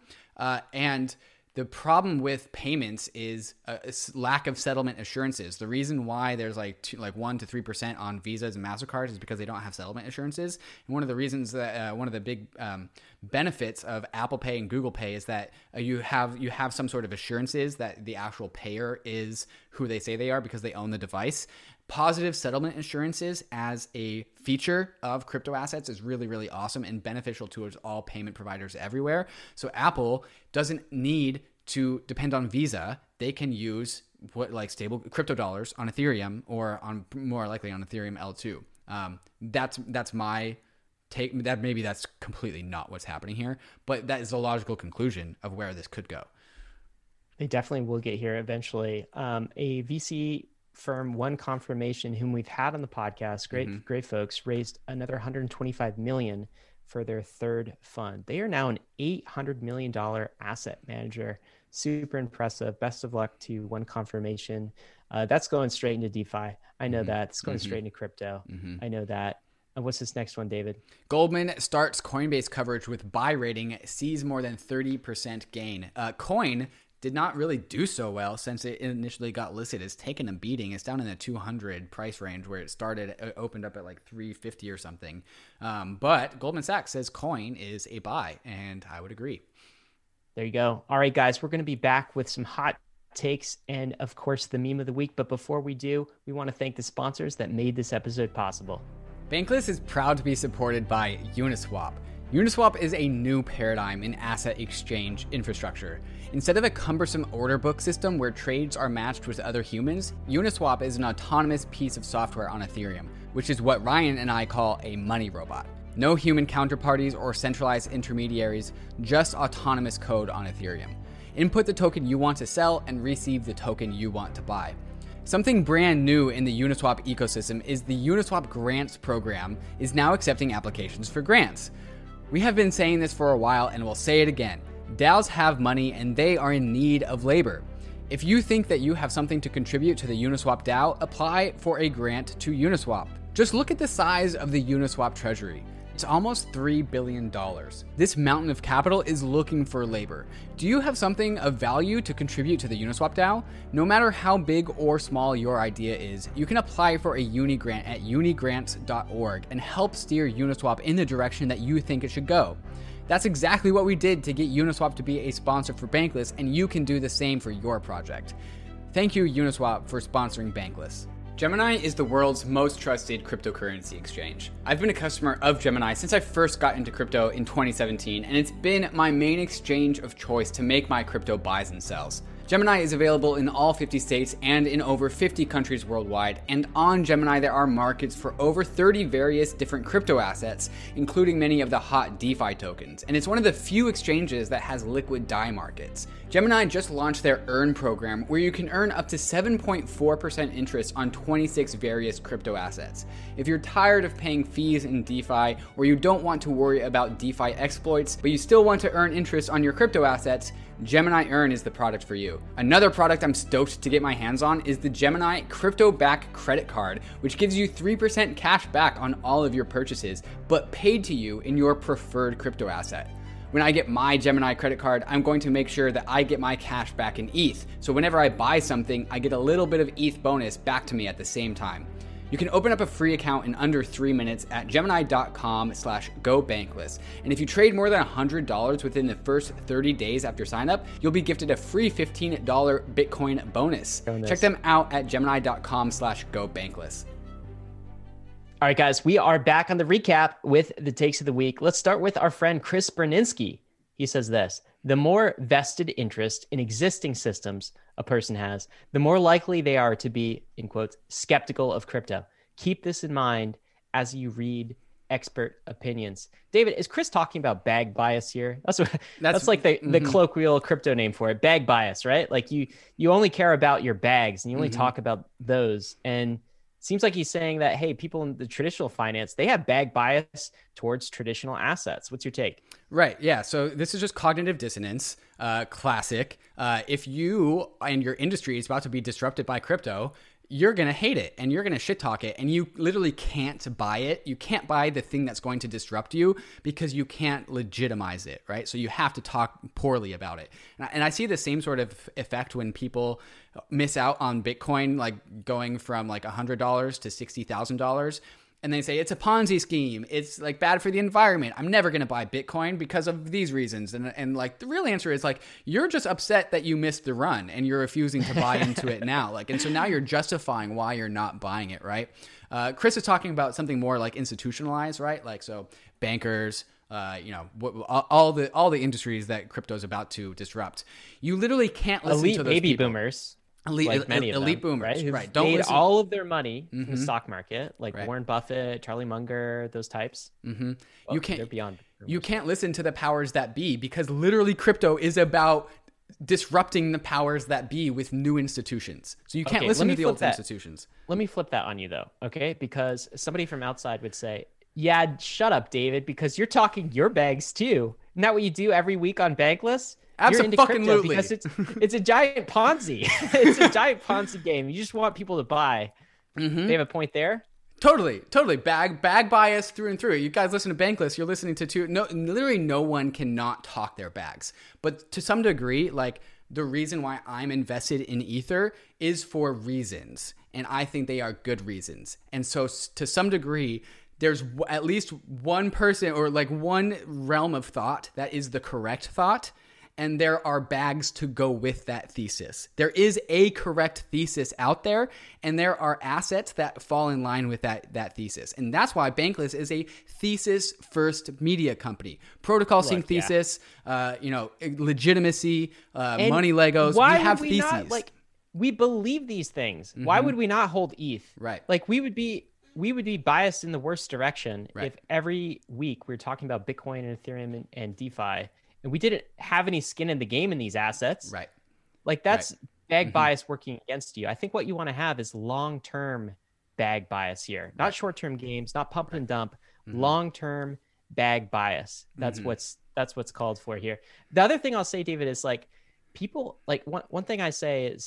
and the problem with payments is a lack of settlement assurances. The reason why there's like 1 to 3% on Visas and MasterCards is because they don't have settlement assurances. And one of the reasons that one of the big benefits of Apple Pay and Google Pay is that you have some sort of assurances that the actual payer is who they say they are because they own the device. Positive settlement assurances as a feature of crypto assets is really, really awesome and beneficial towards all payment providers everywhere. So Apple doesn't need to depend on Visa. They can use stable crypto dollars on Ethereum or on more likely on Ethereum L2. That's my take. That maybe that's completely not what's happening here, but that is a logical conclusion of where this could go. They definitely will get here eventually. A VC firm, One Confirmation, whom we've had on the podcast, great folks, raised another $125 million for their third fund. They are now an $800 million asset manager. Super impressive. Best of luck to One Confirmation. That's going straight into DeFi. I know that. It's going straight into crypto. I know that. And what's this next one, David? Goldman starts Coinbase coverage with buy rating, sees more than 30% gain. Coin did not really do so well since it initially got listed. It's taken a beating. It's down in the 200 price range where it started. It opened up at like 350 or something. But Goldman Sachs says Coin is a buy, and I would agree. There you go. All right, guys, we're going to be back with some hot takes and, of course, the meme of the week. But before we do, we want to thank the sponsors that made this episode possible. Bankless is proud to be supported by Uniswap. Uniswap is a new paradigm in asset exchange infrastructure. Instead of a cumbersome order book system where trades are matched with other humans, Uniswap is an autonomous piece of software on Ethereum, which is what Ryan and I call a money robot. No human counterparties or centralized intermediaries, just autonomous code on Ethereum. Input the token you want to sell and receive the token you want to buy. Something brand new in the Uniswap ecosystem is the Uniswap Grants program is now accepting applications for grants. We have been saying this for a while and we'll say it again. DAOs have money and they are in need of labor. If you think that you have something to contribute to the Uniswap DAO, apply for a grant to Uniswap. Just look at the size of the Uniswap treasury. It's almost $3 billion. This mountain of capital is looking for labor. Do you have something of value to contribute to the Uniswap DAO? No matter how big or small your idea is, you can apply for a Uni Grant at unigrants.org and help steer Uniswap in the direction that you think it should go. That's exactly what we did to get Uniswap to be a sponsor for Bankless, and you can do the same for your project. Thank you, Uniswap, for sponsoring Bankless. Gemini is the world's most trusted cryptocurrency exchange. I've been a customer of Gemini since I first got into crypto in 2017, and it's been my main exchange of choice to make my crypto buys and sells. Gemini is available in all 50 states and in over 50 countries worldwide, and on Gemini there are markets for over 30 various different crypto assets, including many of the hot DeFi tokens, and it's one of the few exchanges that has liquid DAI markets. Gemini just launched their Earn program, where you can earn up to 7.4% interest on 26 various crypto assets. If you're tired of paying fees in DeFi, or you don't want to worry about DeFi exploits, but you still want to earn interest on your crypto assets, Gemini Earn is the product for you. Another product I'm stoked to get my hands on is the Gemini Crypto Back Credit Card, which gives you 3% cash back on all of your purchases, but paid to you in your preferred crypto asset. When I get my Gemini credit card, I'm going to make sure that I get my cash back in ETH. So whenever I buy something, I get a little bit of ETH bonus back to me at the same time. You can open up a free account in under 3 minutes at gemini.com/gobankless. And if you trade more than $100 within the first 30 days after sign up, you'll be gifted a free $15 Bitcoin bonus. Check them out at gemini.com/gobankless. All right, guys, we are back on the recap with the takes of the week. Let's start with our friend Chris Berninski. He says this: the more vested interest in existing systems a person has, the more likely they are to be, in quotes, skeptical of crypto. Keep this in mind as you read expert opinions. David, is Chris talking about bag bias here? That's like the colloquial crypto name for it, bag bias, right? Like you only care about your bags and you only talk about those. And it seems like he's saying that, hey, people in the traditional finance, they have bag bias towards traditional assets. What's your take? Right. Yeah. So this is just cognitive dissonance, classic. If you and your industry is about to be disrupted by crypto, you're going to hate it and you're going to shit talk it, and you literally can't buy it. You can't buy the thing that's going to disrupt you because you can't legitimize it, right? So you have to talk poorly about it. And I see the same sort of effect when people miss out on Bitcoin, like going from like $100 to $60,000. And they say, it's a Ponzi scheme. It's like bad for the environment. I'm never going to buy Bitcoin because of these reasons. And like the real answer is like, you're just upset that you missed the run and you're refusing to buy into it now. And so now you're justifying why you're not buying it, right? Chris is talking about something more like institutionalized, right? Like, so bankers, all the industries that crypto is about to disrupt. You literally can't listen elite to those baby people. Boomers. Elite elite boomers, right? Don't made listen. All of their money from the stock market, like Warren Buffett, Charlie Munger, those types. Well, they're beyond boomers. You can't listen to the powers that be because literally crypto is about disrupting the powers that be with new institutions. So you can't listen to the old institutions. Let me flip that on you though, okay? Because somebody from outside would say, yeah, shut up, David, because you're talking your bags too. Isn't that what you do every week on Bankless? Absolutely. Because it's a giant Ponzi. It's a giant Ponzi game. You just want people to buy. They have a point there. Totally. Bag bias through and through. You guys listen to Bankless. You're listening to literally no one cannot talk their bags. But to some degree, like the reason why I'm invested in Ether is for reasons, and I think they are good reasons. And so to some degree, there's at least one person or like one realm of thought that is the correct thought. And there are bags to go with that thesis. There is a correct thesis out there, and there are assets that fall in line with that thesis. And that's why Bankless is a thesis-first media company. Protocol sync thesis, legitimacy, money Legos. We have theses. We believe these things. Why would we not hold ETH? Right. Like we would be biased in the worst direction if every week we were talking about Bitcoin and Ethereum and DeFi, and we didn't have any skin in the game in these assets. Right. Like that's bag bias working against you. I think what you want to have is long-term bag bias here, not short-term games, not pump and dump, long-term bag bias. That's what's called for here. The other thing I'll say, David, is like people like one thing I say is,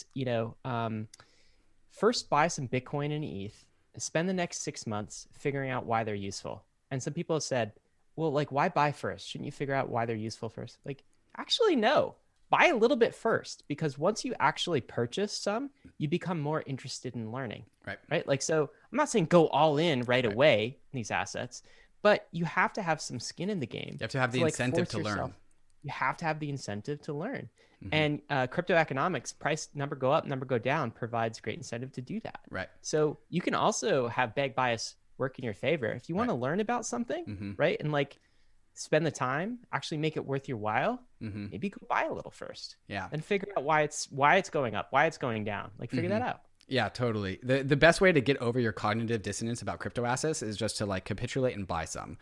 first buy some Bitcoin and ETH, spend the next 6 months figuring out why they're useful. And some people have said, well, like, why buy first? Shouldn't you figure out why they're useful first? Like, actually, no. Buy a little bit first, because once you actually purchase some, you become more interested in learning. Right. Like, so I'm not saying go all in right away in these assets, but you have to have some skin in the game. You have to have the incentive to learn. You have to have the incentive to learn. And crypto economics, price number go up, number go down, provides great incentive to do that. Right. So you can also have bag bias work in your favor. If you want to learn about something, right, and like spend the time, actually make it worth your while, maybe go buy a little first. Yeah. And figure out why it's going up, why it's going down. Like figure that out. Yeah, totally. The best way to get over your cognitive dissonance about crypto assets is just to like capitulate and buy some.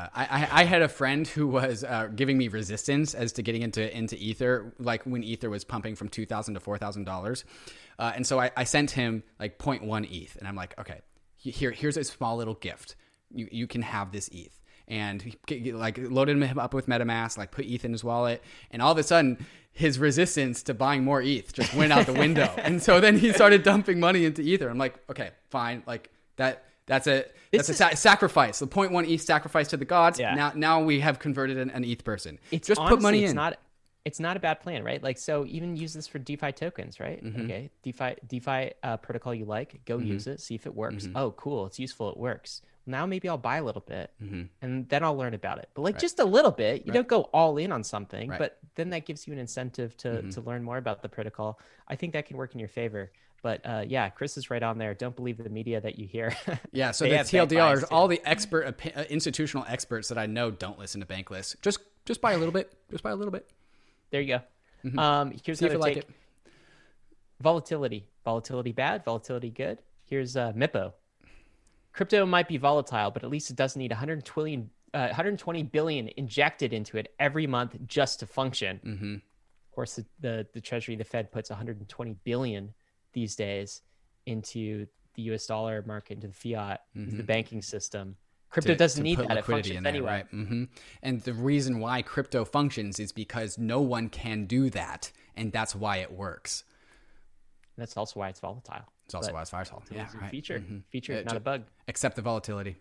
I had a friend who was giving me resistance as to getting into Ether, like when Ether was pumping from $2,000 to $4,000. And so I sent him like 0.1 ETH, and I'm like, okay, here's a small little gift. You can have this ETH. And he, like, loaded him up with MetaMask, like put ETH in his wallet, and all of a sudden his resistance to buying more ETH just went out the window. And so then he started dumping money into Ether. I'm like, okay, fine, like that's a sacrifice. The 0.1 ETH sacrifice to the gods. Yeah. Now we have converted an ETH person. Just honestly, put money in. It's not a bad plan, right? Like, so even use this for DeFi tokens, right? Okay, DeFi protocol you like, go use it, see if it works. Oh, cool, it's useful, it works. Now maybe I'll buy a little bit, and then I'll learn about it. But like just a little bit. You don't go all in on something, but then that gives you an incentive to learn more about the protocol. I think that can work in your favor. But yeah, Chris is right on there. Don't believe the media that you hear. Yeah, so the TLDR, all the institutional experts that I know don't listen to Bankless. Just buy a little bit. Just buy a little bit. There you go. Here's another take. Volatility bad, volatility good. Here's MIPO. crypto might be volatile, but at least it doesn't need 120 billion injected into it every month just to function. Mm-hmm. Of course, the Treasury, the Fed puts 120 billion these days into the US dollar market, into the fiat, into the banking system. Crypto doesn't need that. It functions anyway. Right? Mm-hmm. And the reason why crypto functions is because no one can do that. And that's why it works. That's also why it's volatile. It's also why it's volatile. Yeah, right. Feature, not a bug. Except the volatility.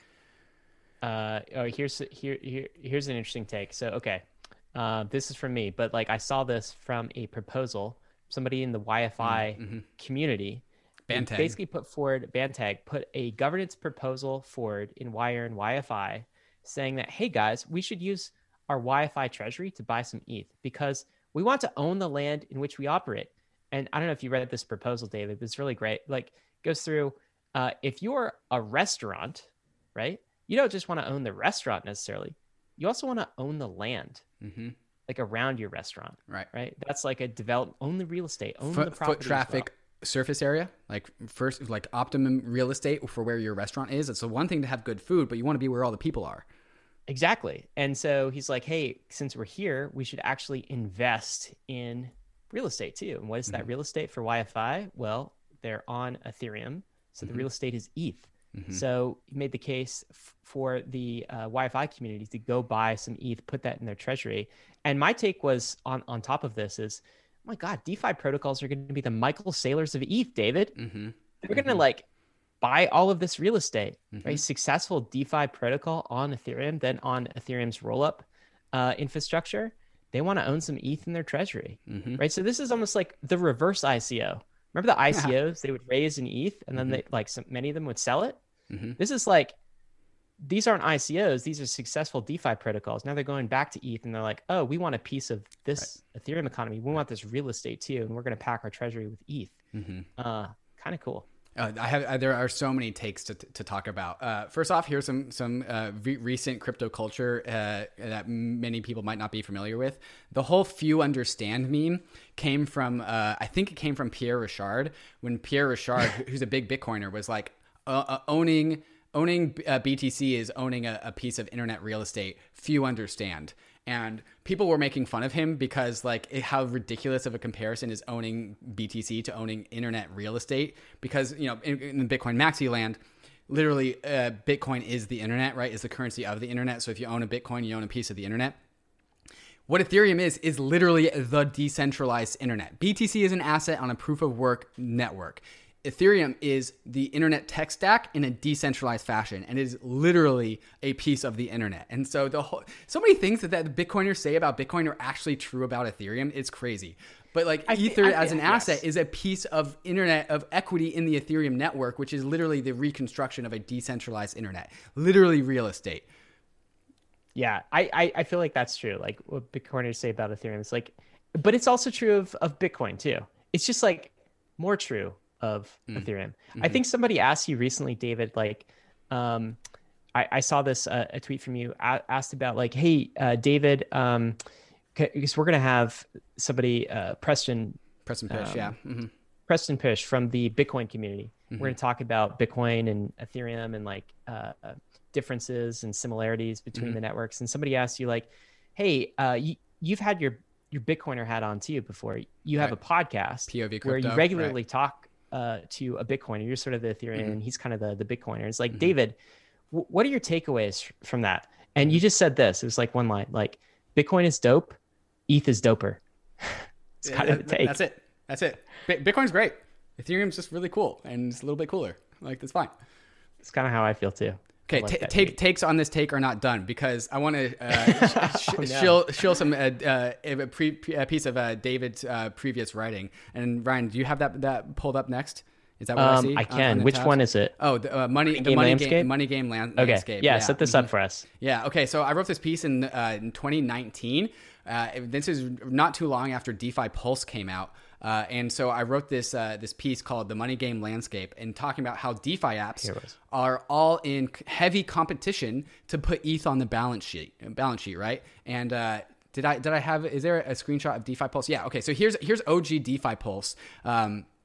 Here's an interesting take. So, okay, this is from me, but like I saw this from a proposal, somebody in the YFI community. Bantag basically put a governance proposal forward in Wire and YFI saying that, hey guys, we should use our YFI treasury to buy some ETH because we want to own the land in which we operate. And I don't know if you read this proposal, David, but it's really great. Like, goes through, if you're a restaurant, right? You don't just want to own the restaurant necessarily. You also want to own the land, like around your restaurant, right? That's like own the real estate, own the property. Foot traffic, surface area, like optimum real estate for where your restaurant is. It's the one thing to have good food, but you want to be where all the people are. Exactly. And so he's like, hey, since we're here, we should actually invest in real estate too. And what is that real estate for YFI? Well, they're on Ethereum. So the real estate is ETH. So he made the case for the YFI community to go buy some ETH, put that in their treasury. And my take was on top of this is, oh my God, DeFi protocols are going to be the Michael Saylors of ETH, David. They're going to like buy all of this real estate, right? Successful DeFi protocol on Ethereum, then on Ethereum's rollup infrastructure. They want to own some ETH in their treasury, right? So this is almost like the reverse ICO. Remember the ICOs? They would raise an ETH and then many of them would sell it. This is like, these aren't ICOs. These are successful DeFi protocols. Now they're going back to ETH and they're like, oh, we want a piece of this Ethereum economy. We want this real estate too. And we're going to pack our treasury with ETH. Kind of cool. There are so many takes to talk about. First off, here's some recent crypto culture that many people might not be familiar with. The whole "few understand" meme came from I think it came from Pierre Rochard, when Pierre Rochard, who's a big Bitcoiner, was like owning BTC is owning a piece of internet real estate. Few understand. And people were making fun of him because how ridiculous of a comparison is owning BTC to owning internet real estate. Because, in the Bitcoin maxi land, literally Bitcoin is the internet, right? Is the currency of the internet. So if you own a Bitcoin, you own a piece of the internet. What Ethereum is literally the decentralized internet. BTC is an asset on a proof of work network. Ethereum is the internet tech stack in a decentralized fashion and is literally a piece of the internet. And so so many things that the Bitcoiners say about Bitcoin are actually true about Ethereum. It's crazy. But Ether as an asset is a piece of internet of equity in the Ethereum network, which is literally the reconstruction of a decentralized internet, literally real estate. Yeah, I feel like that's true. Like what Bitcoiners say about Ethereum, it's like, but it's also true of Bitcoin too. It's just like more true of Ethereum. I think somebody asked you recently, David, I saw this, a tweet from you asked about hey, David, because we're going to have somebody, Preston Pysh, Preston Pysh from the Bitcoin community. We're going to talk about Bitcoin and Ethereum and differences and similarities between the networks. And somebody asked you hey, you've had your Bitcoiner hat on too before. You have a podcast POV Crypto, where you regularly talk to a Bitcoiner. You're sort of the Ethereum and he's kind of the Bitcoiner. It's like, David, what are your takeaways from that? And you just said this, it was one line, Bitcoin is dope, ETH is doper. It's kind of the take. That's it. Bitcoin's great. Ethereum's just really cool. And it's a little bit cooler. That's fine. It's kind of how I feel too. Okay, takes on this take are not done because I want to show some a piece of David's previous writing. And Ryan, do you have that pulled up next? Is that what I see? I can. Which one is it? Oh, the money game landscape. Okay, yeah. Set this up for us. Yeah. Okay. So I wrote this piece in 2019. This is not too long after DeFi Pulse came out. And so I wrote this piece called "The Money Game Landscape" and talking about how DeFi apps are all in heavy competition to put ETH on the balance sheet, right? And did I have? Is there a screenshot of DeFi Pulse? Yeah. Okay. So here's OG DeFi Pulse.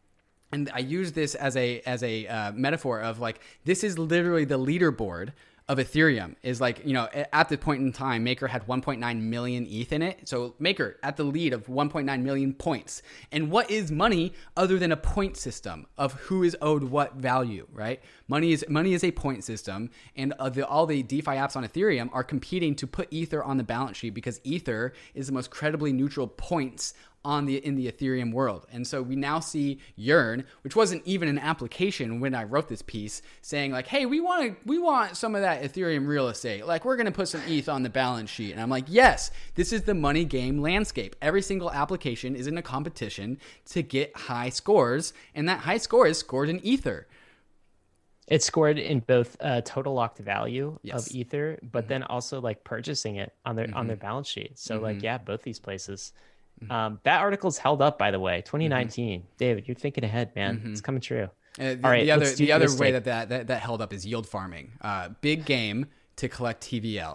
And I use this as a metaphor of like, this is literally the leaderboard of Ethereum. Is like, you know, at the point in time, Maker had 1.9 million ETH in it. So Maker at the lead of 1.9 million points. And what is money other than a point system of who is owed what value, right? Money is a point system, and all the DeFi apps on Ethereum are competing to put Ether on the balance sheet because Ether is the most credibly neutral points in the Ethereum world. And so we now see Yearn, which wasn't even an application when I wrote this piece, saying like, hey, we want some of that Ethereum real estate. Like, we're going to put some ETH on the balance sheet. And I'm like, yes, this is the money game landscape. Every single application is in a competition to get high scores, and that high score is scored in Ether. It's scored in both total locked value Yes. of Ether, but then also like purchasing it on their balance sheet. So like, yeah, both these places. That article's held up, by the way, 2019. David, you're thinking ahead, man. It's coming true. All right, the other way that held up is yield farming. Big game to collect TVL.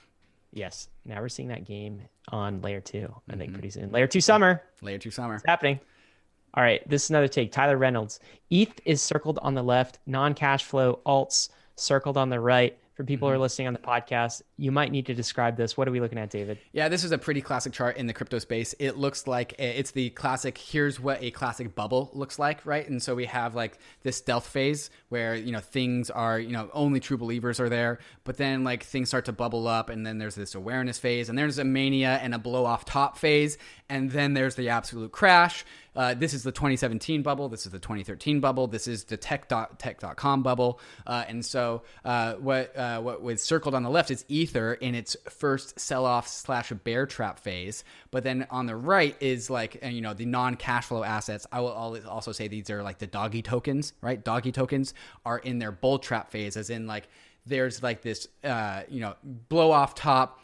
Yes. Now we're seeing that game on layer 2, I think pretty soon. Layer 2 summer. Layer 2 summer. It's happening. All right. This is another take. Tyler Reynolds. ETH is circled on the left. Non-cash flow alts circled on the right. For people who are listening on the podcast, you might need to describe this. What are we looking at, David? Yeah, this is a pretty classic chart in the crypto space. It looks like it's the classic, here's what a classic bubble looks like, right? And so we have like this stealth phase where, you know, things are, you know, only true believers are there, but then like things start to bubble up, and then there's this awareness phase, and there's a mania and a blow off top phase, and then there's the absolute crash. This is the 2017 bubble. This is the 2013 bubble. This is the tech.com bubble. And so what was circled on the left is Ether in its first sell-off / bear trap phase. But then on the right is like, you know, the non-cash flow assets. I will also say these are like the doggy tokens, right? Doggy tokens are in their bull trap phase, as in like there's like this, you know, blow off top,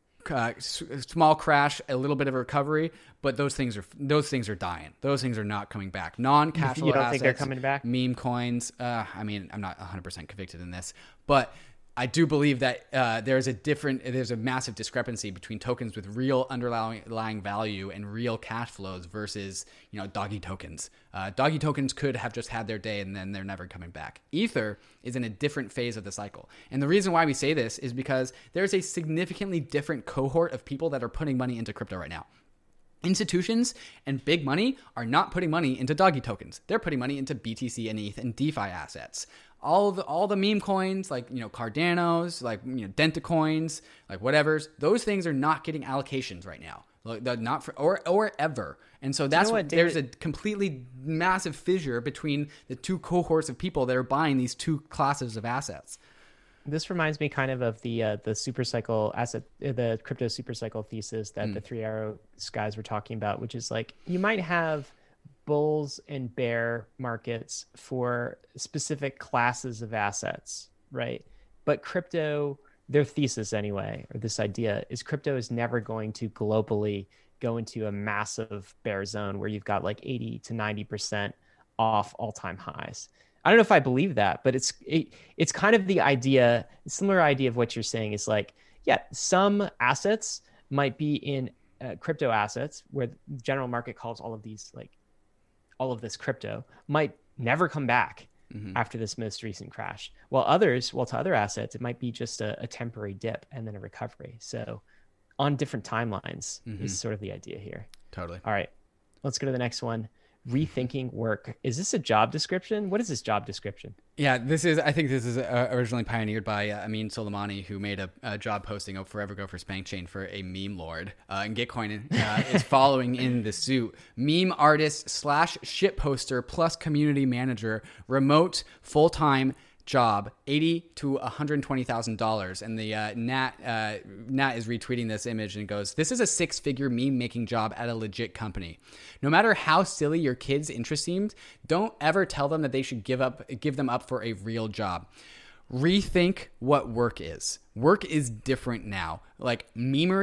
small crash, a little bit of a recovery, but those things are dying. Those things are not coming back. Non-cash flow assets. You don't think they're coming back? Meme coins. I mean, I'm not 100% convicted in this, but I do believe that there's a massive discrepancy between tokens with real underlying value and real cash flows versus, you know, doggy tokens. Doggy tokens could have just had their day and then they're never coming back. Ether is in a different phase of the cycle. And the reason why we say this is because there's a significantly different cohort of people that are putting money into crypto right now. Institutions and big money are not putting money into doggy tokens. They're putting money into BTC and ETH and DeFi assets. All the meme coins, like, you know, Cardanos, like, you know, Dentacoins, like whatever's, those things are not getting allocations right now. Not for or ever. And so that's what there's a completely massive fissure between the two cohorts of people that are buying these two classes of assets. This reminds me kind of the super cycle asset, the crypto super cycle thesis that the Three Arrows guys were talking about, which is like you might have bulls and bear markets for specific classes of assets, right? But crypto, their thesis anyway, or this idea is crypto is never going to globally go into a massive bear zone where you've got like 80 to 90% off all-time highs. I don't know if I believe that, but it's kind of the idea, similar idea of what you're saying is like, yeah, some assets might be in crypto assets where the general market calls all of these, like all of this crypto might never come back after this most recent crash. While to other assets, it might be just a temporary dip and then a recovery. So on different timelines is sort of the idea here. Totally. All right, let's go to the next one. Rethinking work. Is this a job description? What is this job description? Yeah, I think this is originally pioneered by Amin Soleimani, who made a job posting of Forever Go for Spankchain for a meme lord. And Gitcoin is following in the suit. Meme artist / shitposter plus community manager, remote, full-time job, $80,000 to $120,000. And the Nat is retweeting this image and goes, "This is a 6-figure meme making job at a legit company. No matter how silly your kids' interest seemed, don't ever tell them that they should give them up for a real job. Rethink what work is. Work is different now. Like memery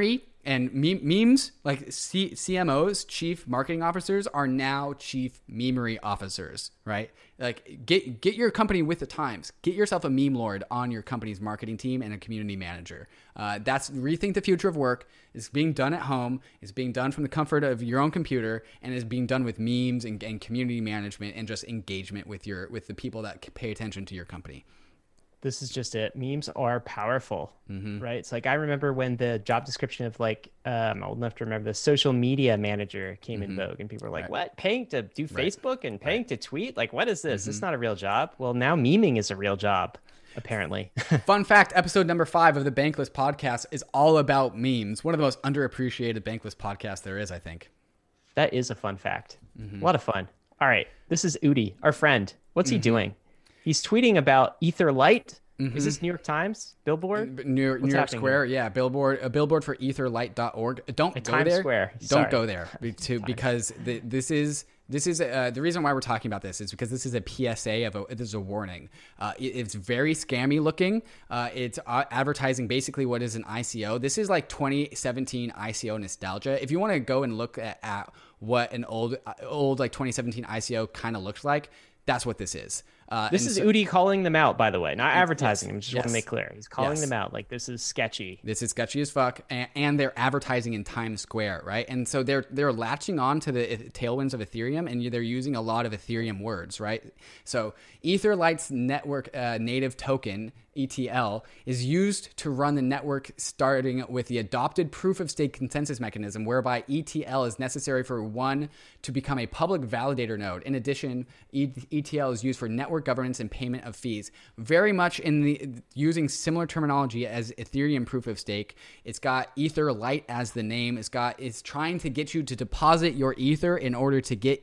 And memes, like CMOs, chief marketing officers, are now chief memery officers, right? Like get your company with the times. Get yourself a meme lord on your company's marketing team and a community manager. That's rethink the future of work. It's being done at home. It's being done from the comfort of your own computer, and is being done with memes and community management and just engagement with the people that pay attention to your company. This is just it. Memes are powerful, right? It's like I remember when the job description of I'm old enough to remember the social media manager came in vogue, and people were like, "What? Paying to do Facebook and paying to tweet? Like, what is this? It's not a real job." Well, now meming is a real job, apparently. Fun fact: episode number 5 of the Bankless podcast is all about memes. One of the most underappreciated Bankless podcasts there is, I think. That is a fun fact. A lot of fun. All right, this is Udi, our friend. What's he doing? He's tweeting about Ether Light. Is this New York Times? Billboard? New York Square, yeah. A billboard for etherlight.org. Don't go Times there. Square. Don't go there because this is the reason why we're talking about this is because this is a PSA this is a warning. It's very scammy looking. It's advertising basically what is an ICO. This is like 2017 ICO nostalgia. If you want to go and look at what an old like 2017 ICO kind of looks like, that's what this is. This is Udi calling them out, by the way, not advertising them. Just want to make clear. He's calling them out. Like, this is sketchy. This is sketchy as fuck. And they're advertising in Times Square, right? And so they're latching on to the tailwinds of Ethereum, and they're using a lot of Ethereum words, right? So Etherlight's network native token, ETL, is used to run the network starting with the adopted proof-of-stake consensus mechanism, whereby ETL is necessary for one to become a public validator node. In addition, ETL is used for network governance and payment of fees. Very much using similar terminology as Ethereum proof-of-stake. It's got Etherlight as the name. It's trying to get you to deposit your Ether in order to get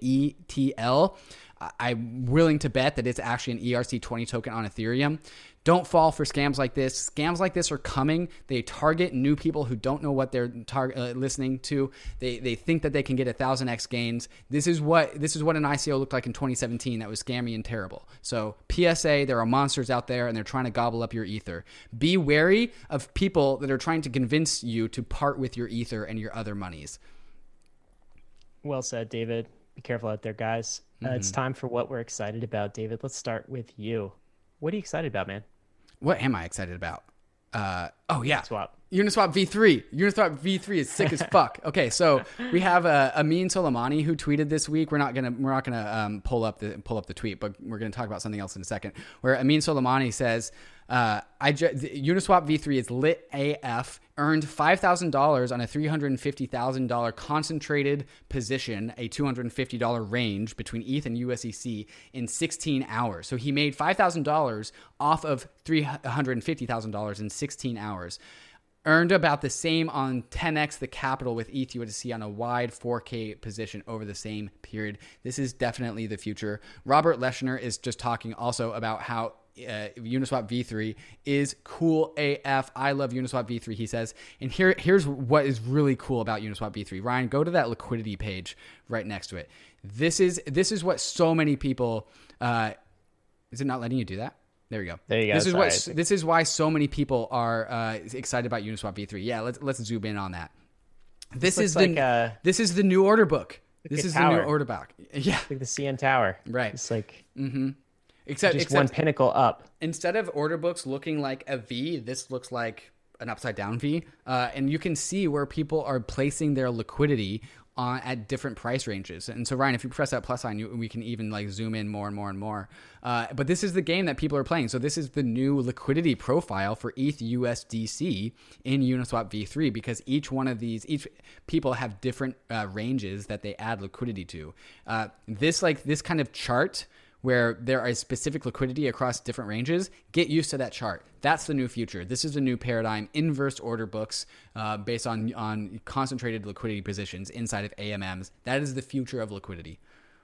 ETL. I'm willing to bet that it's actually an ERC20 token on Ethereum. Don't fall for scams like this. Scams like this are coming. They target new people who don't know what they're listening to. They think that they can get 1,000x gains. This is what an ICO looked like in 2017 that was scammy and terrible. So PSA, there are monsters out there and they're trying to gobble up your Ether. Be wary of people that are trying to convince you to part with your Ether and your other monies. Well said, David. Be careful out there, guys. It's time for what we're excited about, David. Let's start with you. What are you excited about, man? What am I excited about? Oh, yeah. Uniswap V3. Uniswap V3 is sick as fuck. Okay, so we have Amin Soleimani who tweeted this week. We're not gonna pull up the tweet, but we're gonna talk about something else in a second. Where Amin Soleimani says, Uniswap V3 is lit AF. Earned $5,000 on a $350,000 concentrated position, a $250 range between ETH and USDC in 16 hours. So he made $5,000 off of $350,000 in 16 hours. Earned about the same on 10x the capital with ETH USDC on a wide 4K position over the same period. This is definitely the future. Robert Leshner is just talking also about how Uniswap V3 is cool AF. I love Uniswap V3, he says. And here's what is really cool about Uniswap V3. Ryan, go to that liquidity page right next to it. This is what so many people is it not letting you do that? There you go. There you go. This is why so many people are excited about Uniswap V3. Yeah, let's zoom in on that. This is the new order book. This is the new order book. Yeah. Like the CN Tower. Right. It's like Except one pinnacle up. Instead of order books looking like a V, this looks like an upside down V. And you can see where people are placing their liquidity at different price ranges. And so, Ryan, if you press that plus sign, we can even like zoom in more and more and more. But this is the game that people are playing. So this is the new liquidity profile for ETH USDC in Uniswap V3, because each people have different ranges that they add liquidity to. This kind of chart where there is specific liquidity across different ranges, get used to that chart. That's the new future. This is a new paradigm, inverse order books based on concentrated liquidity positions inside of AMMs. That is the future of liquidity.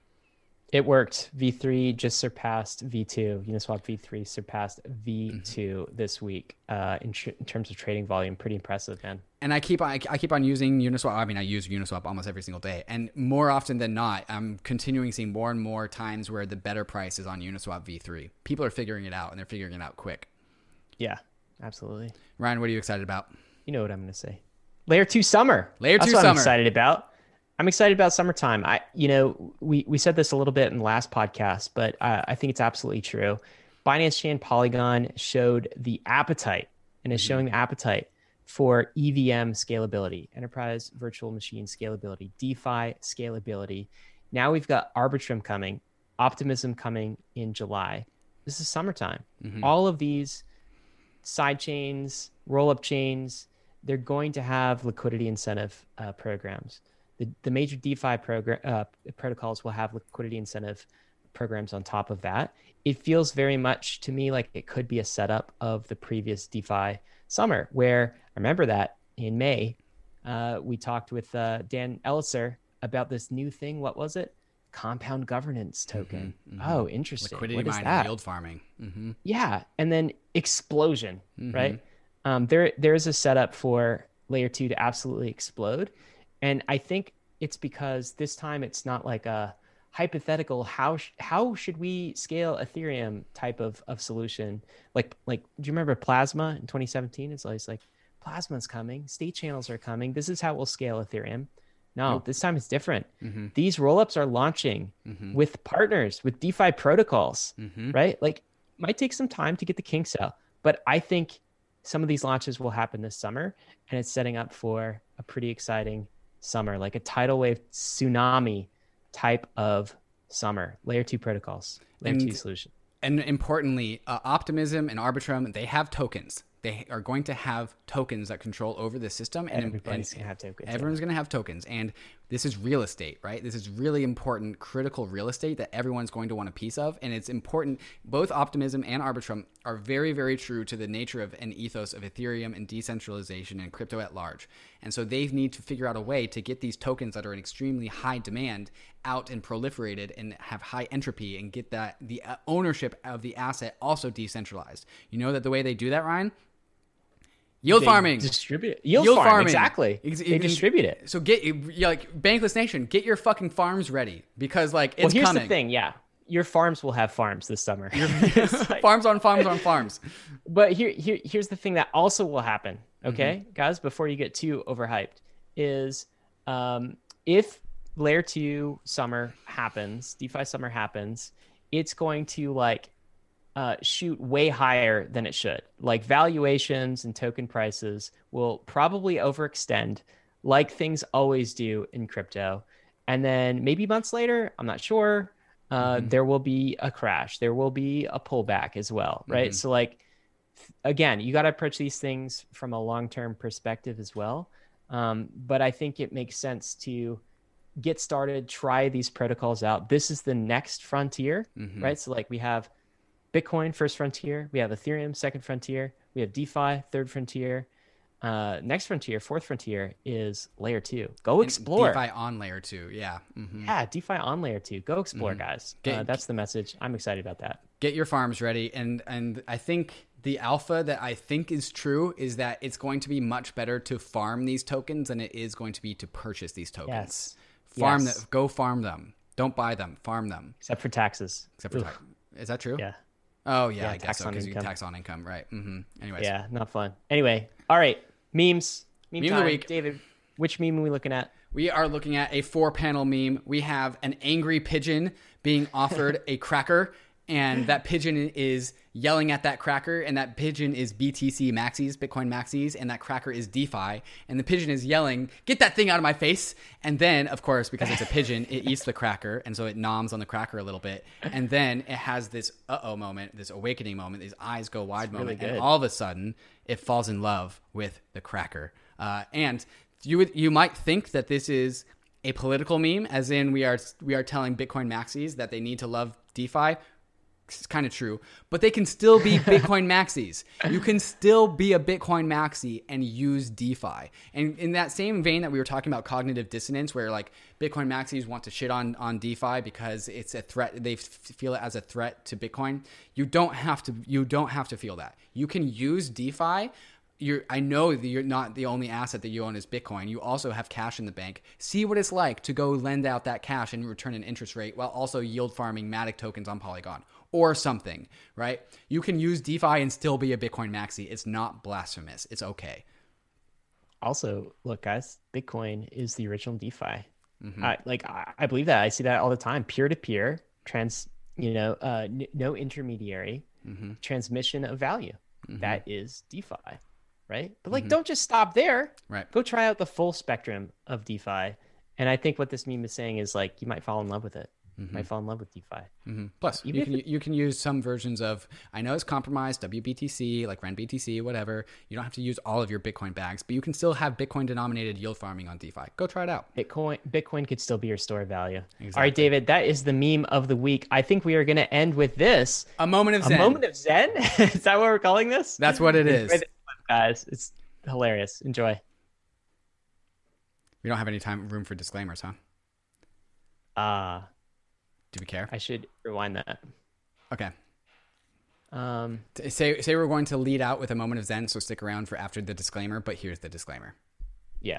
It worked. V3 just surpassed V2. Uniswap V3 surpassed V2 this week in terms of trading volume. Pretty impressive, man. And I keep on using Uniswap. I mean, I use Uniswap almost every single day. And more often than not, I'm continuing seeing more and more times where the better price is on Uniswap V3. People are figuring it out, and they're figuring it out quick. Yeah, absolutely. Ryan, what are you excited about? You know what I'm going to say. Layer 2 summer. Layer 2 That's what summer. I'm excited about. I'm excited about summertime. We said this a little bit in the last podcast, but I think it's absolutely true. Binance Chain Polygon showed the appetite and is showing the appetite for EVM scalability, enterprise virtual machine scalability, DeFi scalability. Now we've got Arbitrum coming, Optimism coming in July. This is summertime. All of these side chains, roll-up chains, they're going to have liquidity incentive programs. The major DeFi protocols will have liquidity incentive programs on top of that. It feels very much to me like it could be a setup of the previous DeFi summer, where I remember that in May, we talked with Dan Elliser about this new thing. What was it? Compound governance token. Oh, interesting. Liquidity what is mining, that? yield farming. Yeah, and then explosion, right? There is a setup for layer 2 to absolutely explode, and I think it's because this time it's not like a hypothetical how should we scale Ethereum type of solution. Like do you remember Plasma in 2017? It's always like Plasma's coming, state channels are coming. This is how we'll scale Ethereum. No, this time it's different. These rollups are launching with partners, with DeFi protocols, right? Like, might take some time to get the kinks out, but I think some of these launches will happen this summer, and it's setting up for a pretty exciting summer, like a tidal wave tsunami type of summer. Layer 2 protocols, layer 2 solution. And importantly, Optimism and Arbitrum, they have tokens. They are going to have tokens that control over the system. And everybody's going to have tokens. Everyone's going to have tokens. And this is real estate, right? This is really important, critical real estate that everyone's going to want a piece of. And it's important. Both Optimism and Arbitrum are very, very true to the nature of an ethos of Ethereum and decentralization and crypto at large. And so they need to figure out a way to get these tokens that are in extremely high demand out and proliferated and have high entropy and get that the ownership of the asset also decentralized. You know that the way they do that, Ryan? Yield farming. Distribute it. Yield farming. Exactly. They distribute it. So like Bankless Nation, get your fucking farms ready because like it's here's coming. The thing. Yeah. Your farms will have farms this summer. Like, farms on farms on farms. But here's the thing that also will happen. Okay, guys, before you get too overhyped, is if layer 2 summer happens, DeFi summer happens, it's going to like shoot way higher than it should. Like valuations and token prices will probably overextend like things always do in crypto. And then maybe months later, I'm not sure, there will be a crash. There will be a pullback as well, right? So like, again, you got to approach these things from a long-term perspective as well. But I think it makes sense to get started, try these protocols out. This is the next frontier, right? So like we have Bitcoin, first frontier. We have Ethereum, second frontier. We have DeFi, third frontier. Next frontier, fourth frontier is layer 2. Go explore. DeFi on layer 2, yeah. Yeah, DeFi on layer 2. Go explore, guys. That's the message. I'm excited about that. Get your farms ready. And I think the alpha that I think is true is that it's going to be much better to farm these tokens than it is going to be to purchase these tokens. Farm them. Go farm them. Don't buy them. Farm them. Except for taxes. Is that true? Yeah. Oh, yeah, I guess so, because you can tax on income, right? Anyways. Yeah, not fun. Anyway, all right, memes. Meme time. Of the week. David, which meme are we looking at? We are looking at a 4-panel meme. We have an angry pigeon being offered a cracker, and that pigeon is yelling at that cracker, and that pigeon is BTC Maxis, Bitcoin Maxis, and that cracker is DeFi, and the pigeon is yelling, "Get that thing out of my face!" And then, of course, because it's a pigeon, it eats the cracker, and so it noms on the cracker a little bit, and then it has this uh-oh moment, this awakening moment, these eyes go wide moment, and all of a sudden, it falls in love with the cracker. And you might think that this is a political meme, as in we are telling Bitcoin Maxis that they need to love DeFi. It's kind of true, but they can still be Bitcoin Maxis. You can still be a Bitcoin Maxi and use DeFi. And in that same vein that we were talking about cognitive dissonance, where like Bitcoin Maxis want to shit on DeFi because it's a threat, they feel it as a threat to Bitcoin. You don't have to feel that. You can use DeFi. I know that you're not the only asset that you own is Bitcoin. You also have cash in the bank. See what it's like to go lend out that cash and return an interest rate while also yield farming Matic tokens on Polygon or something, right? You can use DeFi and still be a Bitcoin Maxi. It's not blasphemous. It's okay. Also, look, guys, Bitcoin is the original DeFi. I believe that. I see that all the time. Peer to peer, no intermediary, transmission of value. That is DeFi, right? But like, don't just stop there. Right. Go try out the full spectrum of DeFi. And I think what this meme is saying is like, you might fall in love with it. You might fall in love with DeFi. Plus, you can use some versions of, I know it's compromised, WBTC, like RenBTC, whatever. You don't have to use all of your Bitcoin bags, but you can still have Bitcoin denominated yield farming on DeFi. Go try it out. Bitcoin could still be your store of value. Exactly. All right, David, that is the meme of the week. I think we are going to end with this. A moment of Zen. A moment of Zen? Is that what we're calling this? That's what it is. Guys, it's hilarious. Enjoy. We don't have any room for disclaimers, huh? Do we care? I should rewind that. Okay. Say we're going to lead out with a moment of Zen, so stick around for after the disclaimer, but here's the disclaimer. Yeah.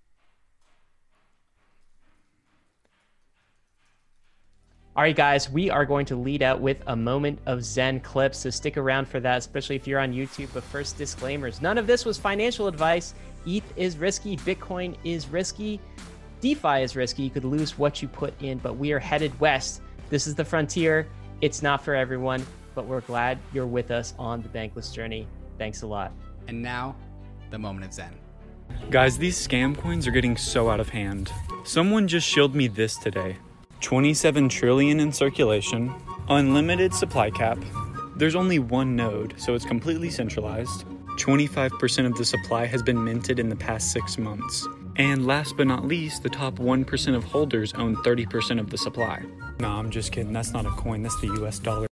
All right, guys, we are going to lead out with a moment of Zen clip, so stick around for that, especially if you're on YouTube. But first, disclaimers. None of this was financial advice. ETH is risky. Bitcoin is risky. DeFi is risky. You could lose what you put in, but we are headed west. This is the frontier. It's not for everyone, but we're glad you're with us on the Bankless journey. Thanks a lot. And now, the moment of Zen. Guys, these scam coins are getting so out of hand. Someone just showed me this today. 27 trillion in circulation, unlimited supply cap. There's only one node, so it's completely centralized. 25% of the supply has been minted in the past 6 months. And last but not least, the top 1% of holders own 30% of the supply. Nah, I'm just kidding. That's not a coin. That's the US dollar.